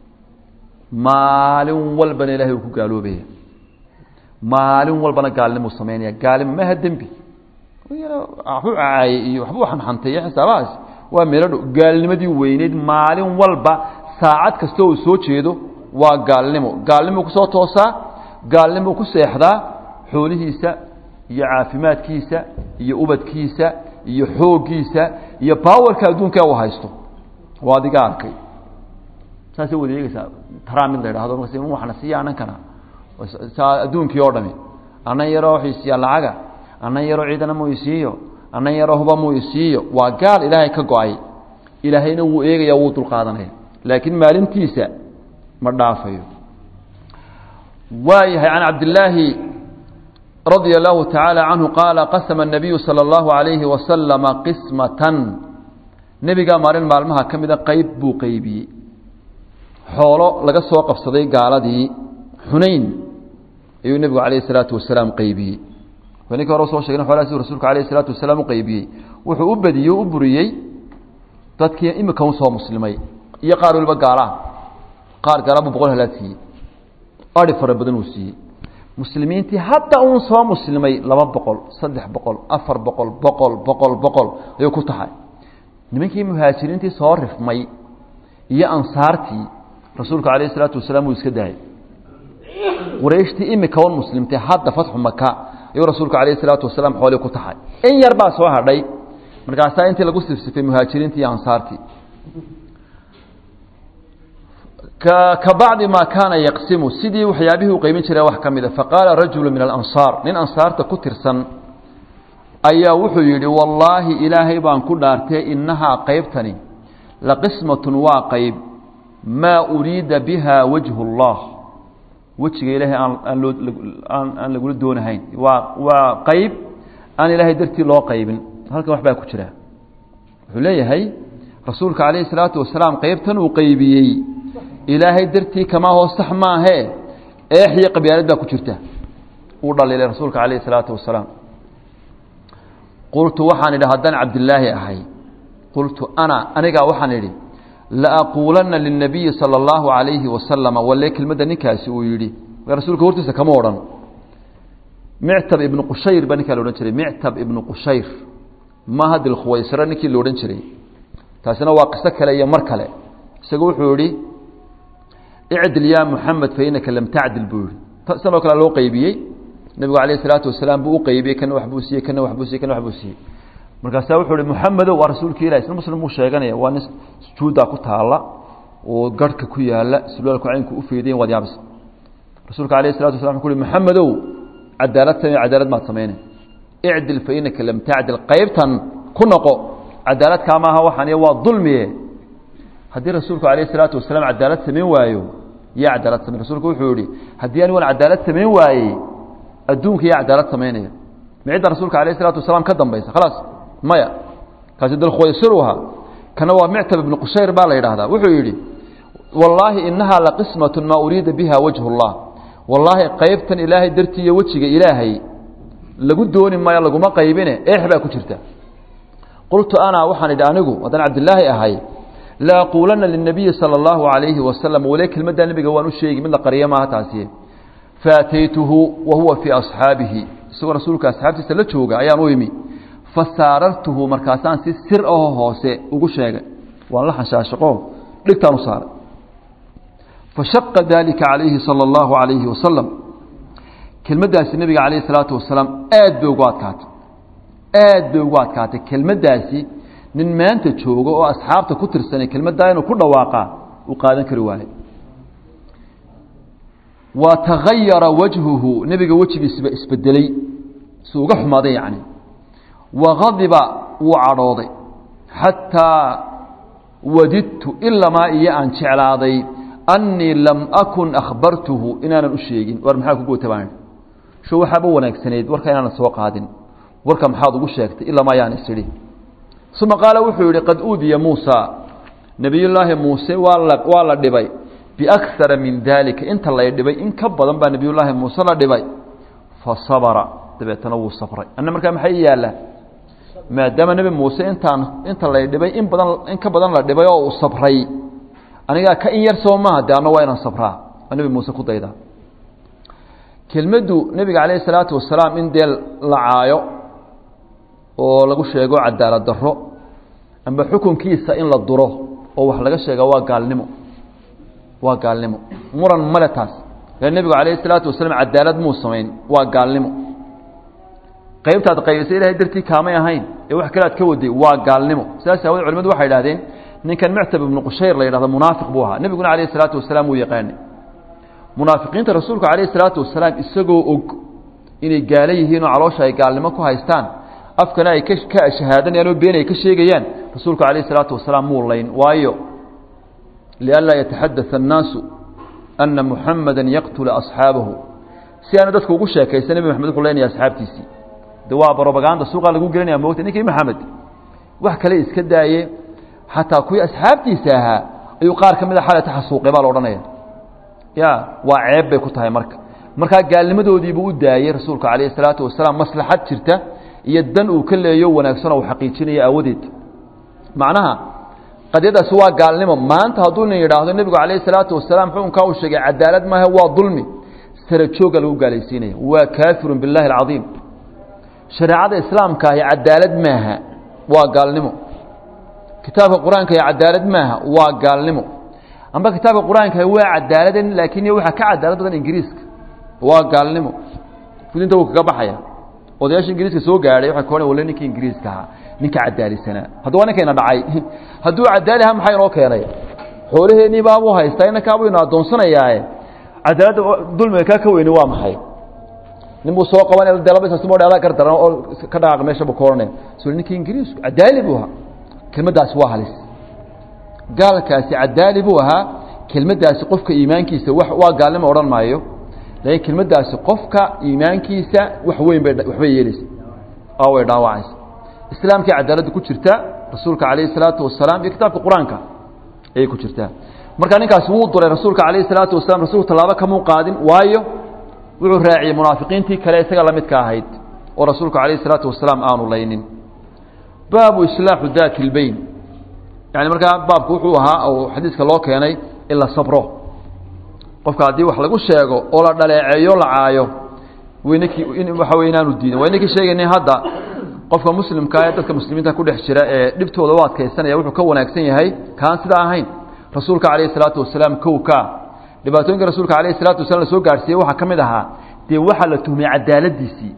Speaker 1: maalin walbana ilaahay uu ku gaaloobaya maalin walbana gaalnimo sameeynaya gaalnimo ma hadambi wuxuu caayay iyo waxbuu xanxantay xisaabaas waa meelo gaalnimadii weyneed maalin walba saacad kasta oo soo jeedo waa gaalnimo gaalnimo ku soo toosaa gaalnimo ku seexdaa xoolihiisa iyo caafimaadkiisa iyo ubadkiisa iyo xoogiisa iyo powerka adduunka uu haysto waa adiga arkay saas uu wadeegaysa taraamid la yiraahdo markaas inuu waxna siiyaan kana saa adduunkii oo dhami anan yaro xiisiya lacaga anan yaro ciidana mu isiiyo anan yaro huba mu isiiyo waa gaal ilaahay ka go'ay ilaahayna wuu eegaya wuu dul qaadanaya laakiin maalintiisa ma dhaafayo waayahay an abdullah رضي الله تعالى عنه قال قسم النبي صلى الله عليه وسلم قسمة نبي مارين مالمها كمدا قيب بو قيبي حوله لغا سو قفسداي غالدي حنين ايو النبي عليه الصلاه والسلام قيبي ونيك رسول شيخنا خلاص رسولك عليه الصلاه والسلام قيبي وحو ubadiyo u buriyay dadkii imika uu soo muslimay iyo qaar walba gaala qaar gaala boqol halaati ari fara badan uu siiyay muslimiintii hadda uu soo muslimay laba boqol saddex boqol afar boqol boqol boqol boqol ayuu ku tahay nimankii muhaajiriintii soo rifmay iyo ansaartii rasuulka kaleey salaatu wasalaam uu iska daayay qurayshtii imika uu muslimtay hadda fatxu makka ayuu rasuulka kaleey salaatu wasalaam xoolo ku tahay in yar baa soo hadhay markaas intii lagu sifsifay muhaajiriintii iyo ansaartii ka ka baad ma kana yaqsimu sidii waxyaabihi uu qeymin jiray wax kamida faqala rajul min al-ansar nin ansaarta ku tirsan ayaa wuxuu yiri wallahi ilaahay baan ku dhaartay innaha qaybtani la qismatun wa qayb ma urida biha wajhu Allah wajhiga ilaahay aan aan lagu doonahayn waa waa qayb aan ilaahay dartii loo qaybin halkan wax baa ku jira wuxuu leeyahay rasuulka kaleey salaatu wasalaam qaybtan uu qaybiyay ilaahay dartii kama hoos sax ma ahe eexiyo qabyaalad baa ku jirta uu dhalilay rasuulka kaleey salaatu wasalaam qultu waxaan idhi hadan abdullah ahay qultu ana aniga waxaan idhi la aqulanna lin nabiy sallallahu alayhi wasallam wala kelmada ninkaasi uu yiri rasuulka hortiisa kama oran mi'tab ibn qushayr banika loo oran jiray mi'tab ibn qushayr ma hadil khuwaysara ninkii loo oran jiray taasina waa qiso kale iyo mar kale isagu wuxuu yiri اعدل يا محمد فإنك لم تعدل بور سنة كلا لو قيبيي النبي عليه الصلاة والسلام بو قيبيي كان وحبوسيه كان وحبوسيه كان وحبوسيه markaas wuxuu محمد ورسولك إلهي isna muslim uu sheeganaya waa nis suuda ku taala oo garhka ku yaala sulaalku caynku u feedeen wad yaabis rasuulka عليه الصلاة والسلام wuxuu محمد cadaalad samee cadaalad ma sameeyeen اعدل فإنك لم تعدل qaybtan ku noqo cadaalad kama aha waxaan waa dulmiye hadii rasuulku kaleey salaatu wasalaam cadaalad sameyn waayo ya cadaalad sameyn rasuulku wuxuu yiri hadii aan wal cadaalad sameyn waaye adduunka ya cadaalad sameynaya micida rasuulku kaleey salaatu wasalaam ka dambaysa خلاص maya kaasi dal khoysiruha kana waa mi'tab ibn qushayr baa la yiraahdaa wuxuu yiri wallahi innaha la qismatun ma urida biha wajhu Allah wallahi qaybtan ilaahay dartiyo wajiga ilaahay lagu dooni maayo lagu ma qaybine eex baa ku jirta qultu ana waxaan idhi anigu wadan abdullah ahay لا أقولن للنبي صلى الله عليه وسلم ولكن المدى النبي قوانو الشيء من القرية ما تاسيه فأتيته وهو في أصحابه سوى رسولك أصحابه سلتشوغا أيام ويمي فساررته مركاسان سر أوه هوسي وقو شيء والله حشاشقوه لكتانو صار فشق ذلك عليه صلى الله عليه وسلم كلمة داسي النبي عليه الصلاة والسلام آد بوقات كات آد بوقات كات كلمة داسي nin maanta joogo oo asxaabta ku tirsanay kelmadda inuu ku dhawaaqa u qaadan kari waayay wa tagayara wajhuhu nabiga wajigiisa isbedelay soo uga xumaaday yaani wa ghadiba wa arooday hatta wadidtu illa ma iya an jeclaaday anni lam akun akhbartuhu inaanan u sheegin war maxaa ku gootabaan soo waxaba wanaagsaneed warka inaan soo qaadin warka maxaad ugu sheegtay illa ma yaan isiri ثم قال وحوري قد أوذي موسى نبي الله موسى ولا دبي بأكثر من ذلك انت الله يدبي إن كبضا با نبي الله موسى لا دبي فصبر دبي تنوو الصبر أنا مركا محيي له ما دام نبي موسى انت انت الله يدبي إن بدن إن كبضا لا دبي أو الصبري أنا قال كإن يرسو ما دام وين الصبرا النبي موسى كضيدا كلمة نبي عليه الصلاة والسلام إن ديل لعايو oo lagu sheego cadaalad darro amba xukunkiisa in la duro oo wax laga sheego waa gaalnimo waa gaalnimo muran malataas ee nabiga kaleey salaatu wasalaam cadaalad muu sameyn waa gaalnimo qaybtaad qaybisay ilaahay dartii kaamay ahayn ee wax kale aad ka waday waa gaalnimo sidaas awad culimadu waxay yiraahdeen ninkan mu'tab ibn qushayr la yiraahdo munaafiq buu ahaa nabiga kaleey salaatu wasalaam uu yaqaan munaafiqiinta rasuulka kaleey salaatu wasalaam isagoo og inay gaal yihiin oo caloosha ay gaalnimo ku haystaan afkana ay ka shahaadanayaan oo been ay ka sheegayaan rasuulku kaleey salaatu wasalaam muulayn waayo lialla yatahaddatha an-nas anna muhammadan yaqtul ashabahu si aan dadku ugu sheekaysan nabi maxamed wuxuu leenayaa asxaabtiisii dawaa propaganda suuqa lagu gelinaya moogta ninkii maxamed wax kale iska daaye xataa kuwii asxaabtiisa ahaa ayuu qaar ka mid a xalay taxasuuqay baa la odhanaya ya waa ceeb bay ku tahay marka markaa gaalnimadoodiibuu u daayey rasuulka calayhi salaatu wasalaam maslaxad jirta iyo dan uu ka leeyo wanaagsan oo uu xaqiijinayo aawadeed macnaha qadiyadaasi waa gaalnimo maanta hadduu nin yidhaahdo nebigu calayhi salaatu wasalaam xukunkaa uu sheegay cadaalad maaha waa dulmi sara jooga lagu gaalaysiinaya waa kaafirun billahi alcadiim shareecada islaamka ahi cadaalad maaha waa gaalnimo kitaabka qur-aanka ahi cadaalad maaha waa gaalnimo amba kitaabka qur-aanka ahi waa cadaalad laakiin waxa ka cadaalad badan ingiriiska waa gaalnimo fudinta uu kaga baxaya odayaasha ingiriiska soo gaadhay waxay koonay wala ninkii ingiriiska ahaa ninka cadaalisanaa hadduu ninkayna dhacay hadduu cadaali ahaa maxay inoo keenay xoolaheennii baabuu haystaa inankaa buu ina addoonsanayaae cadaaladda dulmiga kaa ka weyni waa maxay nin buu soo qabanaya dalabasasimo dheeraa gar daran oo ka dhaqaaq meesha buu ka odhanaya soo ninkii ingiriisku cadaali buu ahaa kelmaddaasi waa halis gaalkaasi cadaali buu ahaa kelmaddaasi qofka iimaankiisa wax waa gaalnimo odhan maayo laakiin kelmaddaasi qofka iimaankiisa wax weyn bay waxbay yeelaysa oo way dhaawacaysa islaamkii cadaaladda ku jirta rasuulka calayhi salaatu wasalaam iyo kitaabka qur-aanka ayay ku jirtaa marka ninkaasi wuu duray rasuulka calayhi salaatu wasalaam rasuulku tallaabo kamuu qaadin waayo wuxuu raaciyey munaafiqiintii kale isaga la midka ahayd oo rasuulku calayhi salaatu wasalaam aanu laynin baabu islaaxu daati lbayn yani markaa baabku wuxuu ahaa oo xadiiska loo keenay in la sabro qofka haddii wax lagu sheego oo la dhaleeceeyo la caayo weynakii in waxa weeye inaanu diidin waa inakii sheegaynay hadda qofka muslimka ee dadka muslimiinta ku dhex jira ee dhibtooda u adkaysanaya wuxuu ka wanaagsan yahay kaan sidaa ahayn rasuulka calayhi salaatu wasalaam kowka dhibaatooyinka rasuulka calayhi salaatu wasalaam la soo gaarsiiyey waxaa ka mid ahaa dee waxaa la tuhmay cadaaladiisii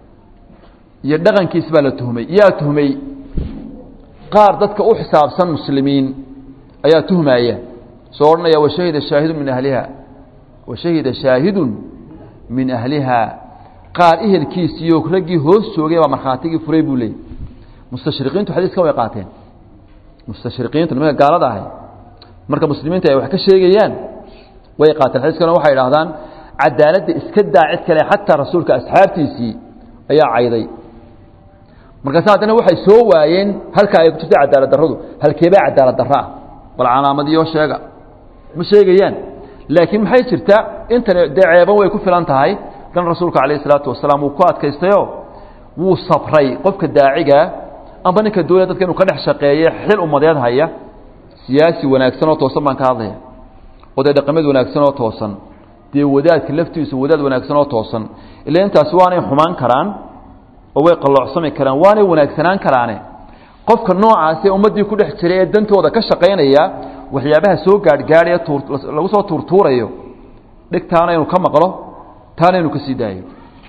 Speaker 1: iyo dhaqankiisi baa la tuhmay yaa tuhmay qaar dadka u xisaabsan muslimiin ayaa tuhmaya soo odhanaya washahida shaahidun min ahliha washahida shaahidun min ahliha qaar ehelkiisiiyo raggii hoos joogay baa markhaatigii furay buu leeyay mustashriqiintu xadiiska way qaateen mustashriqiintu nimanka gaalada ahay marka muslimiinta ay wax ka sheegayaan way qaateen xadiiskana waxay yidhaahdaan cadaaladda iska daa cid kale xataa rasuulka asxaabtiisii ayaa cayday markaas haddana waxay soo waayeen halka ay ku jirtay cadaalad darradu halkeebaa cadaalad darro ah bal calaamadiyo sheega ma sheegayaan laakiin maxay jirtaa intan dee ceeban way ku filan tahay dan rasuulka calayhi salaatu wasalaam wuu ku adkaystayo wuu sabray qofka daaciga amba ninka doonaya dadka inuu ka dhex shaqeeye xil ummadeed haya siyaasi wanaagsan oo toosan baan ka hadlaya oday dhaqameed wanaagsan oo toosan dee wadaadka laftiisu wadaad wanaagsan oo toosan ilaa intaasi waanay xumaan karaan oo way qaloocsami karaan waanay wanaagsanaan karaane qofka noocaasi ummaddii ku dhex jiray ee dantooda ka shaqaynaya waxyaabaha soo gaadhgaadhaya lagu soo tuurtuurayo dhigtaana inuu ka maqlo taana inuu ka sii daayo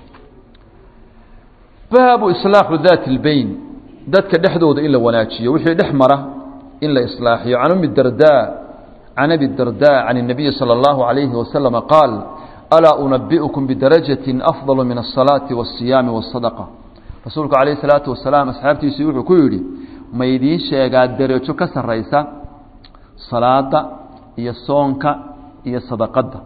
Speaker 1: baabu islaaxu daati lbayn dadka dhexdooda in la wanaajiyo wixii dhex mara in la islaaxiyo can umi dardaa can abi dardaa can الnabiyi salى اllahu عalayhi wasalama qaal alaa unabi'ukum bidarajatin afضal min الصalaati wالصiyaami wالsadaqة rasuulku calayhi salaatu wasalaam asxaabtiisii wuxuu ku yidhi ma idiin sheegaa darajo ka sarraysa salaada iyo soonka iyo sadaqadda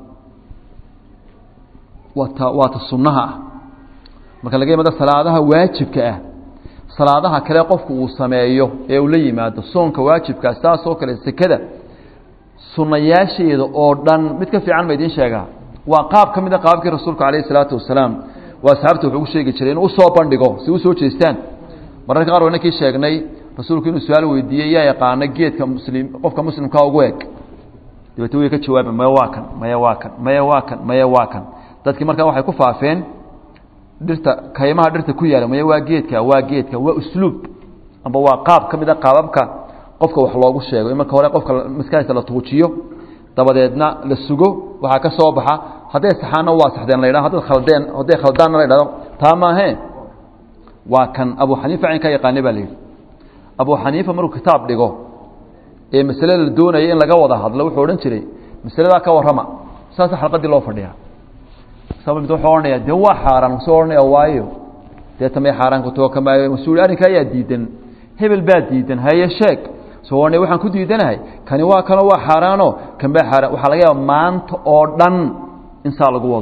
Speaker 1: waata waata sunnaha ah marka laga yimaado salaadaha waajibka ah salaadaha kale qofku uu sameeyo ee uu la yimaado soonka waajibkaa saas oo kale sekada sunnayaasheeda oo dhan mid ka fiican ma idiin sheegaa waa qaab ka mid a qaabkii rasuulku calayhi salaatu wasalaam waa asxaabta wuxuu ugu sheegi jiray inuu usoo bandhigo si u soo jeestaan mararka qaar waynankii sheegnay rasuulku inuu su-aal weydiiyey yaa yaqaana geedka muslim qofka muslimkaa ugu eg dabeete way ka jawaaba maya waa kan maya waa kan maya waa kan maya waa kan dadkii markaa waxay ku faafeen dhirta kaymaha dhirta ku yaala maya waa geedka waa geedka waa usluub amba waa qaab ka mid a qaababka qofka wax loogu sheego in marka hore qofka maskaxdiisa la tuujiyo dabadeedna la sugo waxaa ka soo baxa hadday saxaana waa saxdeen la yidhahdo hadday khaldeen hadday khaldaanna la yidhahdo taa maahee waa kan abu xaniifa cayn ka yaqaanay baa la yidhi abu xaniifa markuu kitaab dhigo ee masale la doonaya in laga wada hadlo wuxuu odhan jiray masaladaa ka warrama saasa xalqadii loo fadhiyaa sabab wuxuu odhanaya dee waa xaaraan soo odhanaya waayo dee tamay xaaraan ku too kama mas-uul arrinka ayaa diidan hebel baa diidan haye sheeg soo odhanaya waxaan ku diidanahay kani waa kanoo waa xaaraano kan baa xaaraan waxaa laga yaaba maanta oo dhan in saa lagu wado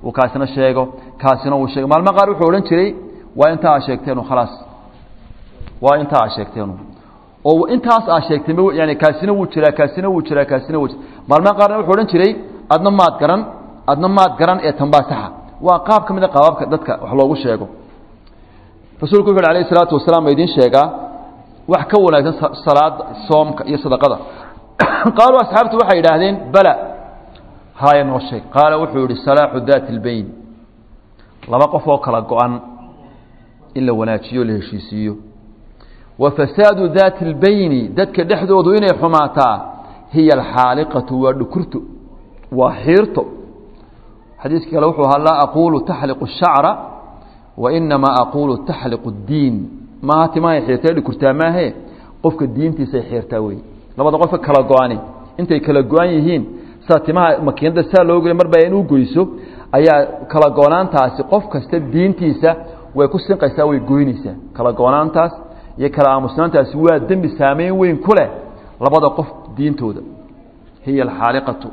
Speaker 1: uu kaasina sheego kaasina uu sheego maalmo qaar wuxuu odhan jiray waa intaa sheegteen khalaas waa intaa sheegteen oo intaas aa sheegtay yani kaasina wuu jiraa kaasina wuu jiraa kaasina wuu maalmo qaarna wuxuu odhan jiray adna maad garan adna maad garan ee tanbaa saxa waa qaab ka mid ah qaababka dadka wax loogu sheego rasuulku wuxuu alayhi salaatu wasalaam idin sheegaa wax ka wanaagsan salaad soomka iyo sadaqada qaalu asxaabtu waxay yiraahdeen bala haaya noo sheeg qaala wuxuu yiri salaaxu daat albayn laba qof oo kala go'an in la wanaajiyo la heshiisiyo wa fasaadu daat albayn dadka dhexdoodu inay xumaataa hiya alxaaliqatu wa dhukurtu wa xiirto xadiiska kale wuxuu ahaa laa aqulu tahliqu ash-sha'ra wa inma aqulu tahliqu ad-din ma timaa xiirtay dhukurtaa ma he qofka diintiisa xiirtaa way labada qof kala go'ani intay kala go'an yihiin saatimaha makiinada saa loo gelay marba inuu goyso ayaa kala go'naantaasi qof kasta diintiisa way ku sinqaysaa way goynaysaa kala go'naantaas iyo kala aamusnaantaasi waa dambi saameyn weyn ku leh labada qof diintooda hiya alxaaliqatu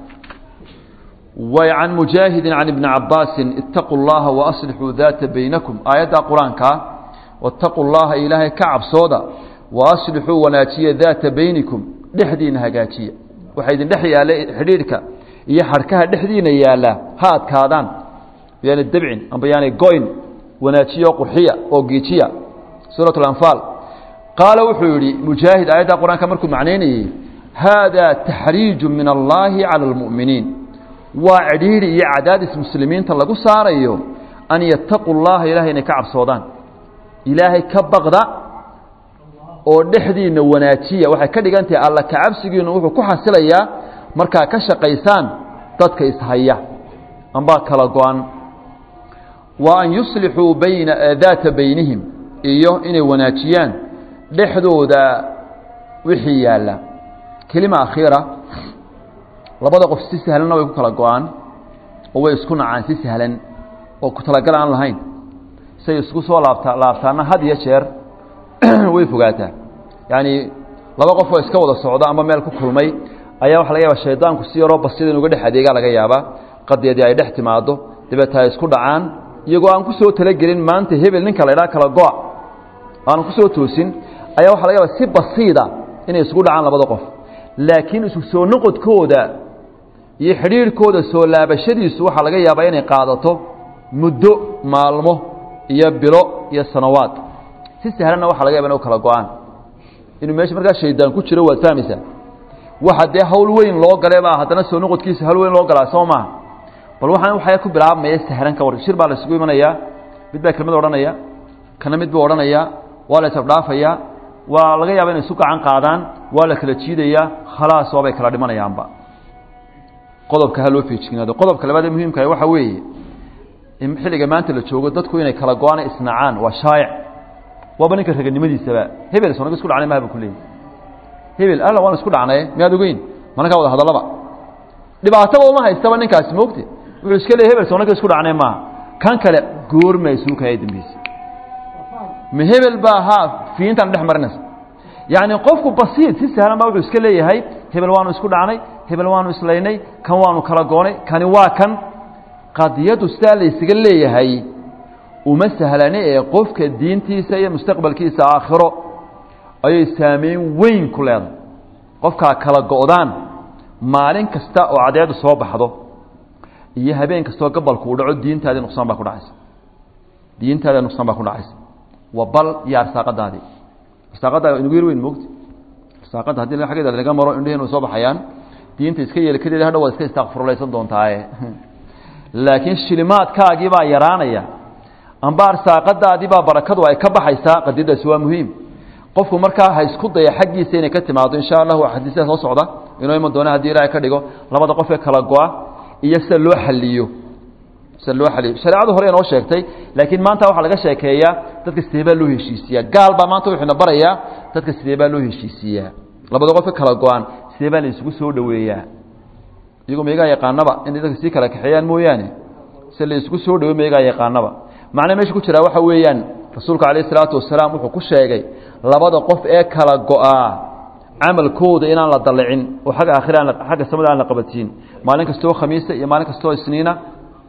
Speaker 1: wa an mujahid an ibn abbas ittaqullaha wa aslihu dhata bainakum ayada quraanka wattaqullaha ilahi ka'absooda wa aslihu wanaajiya dhata bainakum dhexdiina hagaajiya waxa idin dhex yaala xiriirka iyo harkaha dhexdiina yaala ha adkaadaan yaani dabcin amba yaani goyn wanaajiyo qurxiya oo geejiya suuratul anfal qaala wuxuu yiri mujaahid ayada quraanka markuu macneeyay hada tahriij min allahi ala almu'minin wa adiri iyo cadaadis muslimiinta lagu saarayo an yattaqullaha ilaahayna ka cabsoodaan ilaahay ka baqda oo dhexdiina wanaajiya waxay ka dhigantahay alla ka cabsigiina wuxuu ku xasilayaa marka ka shaqeysaan dadka ishaya amba kala go'an wa an yuslihu bayna adata baynihim iyo inay wanaajiyaan dhexdooda wixii yaala kelima akhira labada qof si sahlan way ku kala go'an oo way isku nacaan si sahlan oo ku talagal aan lahayn say isku soo laabta laabtaana had iyo jeer way fogaataa yaani laba qof oo iska wada socda ama meel ku kulmay ayaa wax laga yaabaa shaydaanku si yaro basidan uga dhex adeega laga yaabaa qadeedii ay dhex timaado dibata isku dhacaan iyagoo aan ku soo tala gelin maanta hebel ninka la ilaa kala go'a aan ku soo toosin ayaa wax laga yaabaa si basiida inay isku dhacaan labada qof laakiin isu soo noqodkooda iyo xiriirkooda soo laabashadiisu waxa laga yaabaa inay qaadato muddo maalmo iyo bilo iyo sanawaad si sahlan waxa laga yaabaa inuu kala go'aan inuu meesha markaa shaydaan ku jiro waad fahmaysaa waxa dee hawl weyn loo galay baa haddana soo noqodkiisa hawl weyn loo galaa soo maaha bal waxaan waxay ku bilaabmaya sahlan ka war shir baa la isugu imanayaa mid baa kelmad odhanaya kana mid buu odhanaya waa la isdhaafaya waa laga yaabaa inay isu gacan qaadaan waa la kala jiidayaa khalaas waa bay kala dhimanayaanba qodobka ha loo feejignaado qodobka labaad ee muhiimka ah waxa weeye in xilliga maanta la joogo dadku inay kala go'aan isnacaan waa shaa'ic waa ninka raganimadiisaba hebel soo isku dhacnay ma haba kulay hebel alla waan isku dhacnay miyaad ogeyn manaka wada hadalaba dhibaatada uma haystaba ninkaas moogtay wuxuu iska leeyahay hebel soo isku dhacnay ma kan kale goormay suu ka dambiisa ma hebel baa ha fiintan dhex marinaysa yaani qofku basiid si sahlan baa wuxuu iska leeyahay hebel waanu isku dhacnay hebel waanu islaynay kan waanu kala goonay kani waa kan qadiyadu sidaa la isaga leeyahay uma sahlane ee qofka diintiisa iyo mustaqbalkiisa aakhiro ayay saameyn weyn ku leedahay qofka kala go'daan maalin kasta oo cadeedu soo baxdo iyo habeen kasta oo gabalku u dhaco diintaada nuqsaan baa ku dhacaysa diintaada nuqsaan baa ku dhacaysa wabal yaar saaqadaadi saaqada inuu yar weyn moogti saaqada hadii la xageeda laga maro indheenu soo baxayaan diinta iska yeelkadeeda hadhow iska istaghfiruleysan doontaa laakiin shilimaadkaagii baa yaraanaya ambaar saaqadaadii baa barakadu ay ka baxaysaa qadidaas waa muhiim qofku markaa ha isku daya xaqiisa inay ka timaado insha Allah waa xadiiska soo socda inuu iman doona hadii Ilaahay ka dhigo labada qof ee kala go'a iyo sida loo xalliyo sida loo xalliyo shariicadu hore inoo sheegtay laakiin maanta waxa laga sheekeeyaa dadka sidee loo heshiisiyaa gaal baa maanta wuxuu barayaa dadka sidee loo heshiisiyaa labada qof ee kala go'an sidee la isugu soo dhaweeyaa iyagu meegaa yaqaanaba in dadka si kala kaxeeyaan mooyaane si la isugu soo dhaweeyo meegaa yaqaanaba macna meesha ku jira waxa weeyaan rasuulka kaleey salaatu wasalaam wuxuu ku sheegay labada qof ee kala go'a amalkooda inaan la dalcin oo xaga aakhiraan xaga samada aan la qabatiin maalin kasto khamiista iyo maalin kasto isniina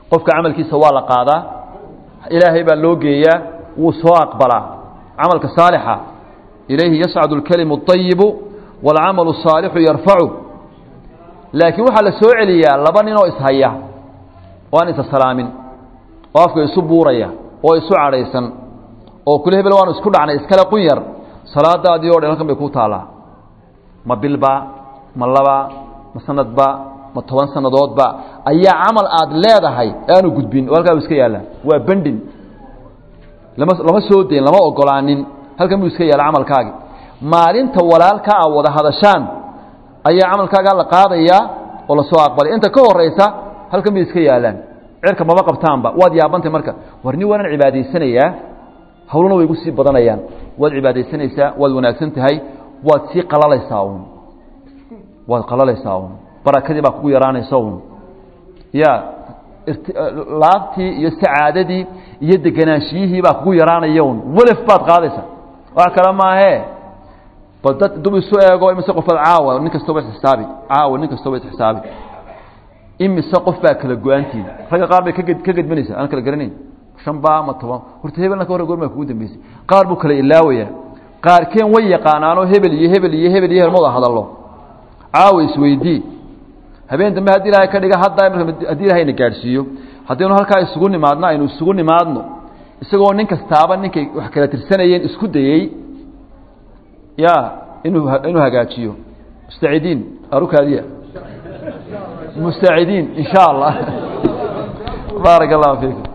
Speaker 1: qofka amalkiisa waa la qaadaa ilaahay baa loo geeyaa wuu soo aqbalaa amalka saalixa ilayhi yas'adu al-kalimu at-tayyib wal-'amalu as-salihu yarfa'u laakiin waxa la soo celiyaa laba nin oo ishaya waan isa salaamin oo afka isu buuraya oo isu cadhaysan oo kule hebel waan isku dhacnay iskala qun yar salaadaadii oo dhan halkan bay ku taalaa ma bilba ma laba ma sanadba ma toban sanadoodba ayaa amal aad leedahay aanu gudbin oo halkaa iska yaala waa bandin lama lama soo deen lama ogolaanin halkan uu iska yaala amalkaagi maalinta walaalka ah wada hadashaan ayaa amalkaaga la qaadaya oo la soo aqbalay inta ka horeysa halkan bay iska yaalaan cirka maba qabtaanba waad yaabantay marka warni waan cibaadeysanaya hawluna way igu sii badanayaan waad cibaadeysanaysaa waad wanaagsan tahay waad sii qalalaysaa uun waad qalalaysaa uun barakadii baa kugu yaraanaysa uun ya laabtii iyo sacaadadii iyo deganaashiyihii baa kugu yaraanaya uun walaf baad qaadaysaa wax kale maahee bal dad dub isu eego imise qofaad caawa nin kastoo bay xisaabi caawa nin kastoo bay xisaabi imise qof baa kala go-aantiin ragga qaar bay ka gedmanaysaa aan kala garanayn shan baa ma toban horta hebelna ka hore goormaa kugu dambeysay qaar buu kala ilaawayaa qaarkeen way yaqaanaanoo hebel iyo hebel iyo hebel iyo hebel mada hadallo caawa isweydii habeen dambe haddii ilaahay ka dhiga hadda haddii ilaahayna gaadhsiiyo haddaynu halkaa isugu nimaadno aynu isugu nimaadno isagoo nin kastaaba ninkay wax kala tirsanayeen isku dayey ya inuu inuu hagaajiyo mustacidiin arukaadiya mustacidiin in sha allah baarak allahu fiikum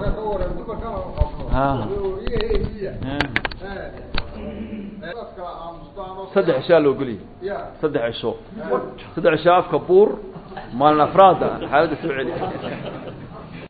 Speaker 1: saddex cishaa loo geliy saddex cisho saddex cisho afka buur maalin afraada xaaladda soo celi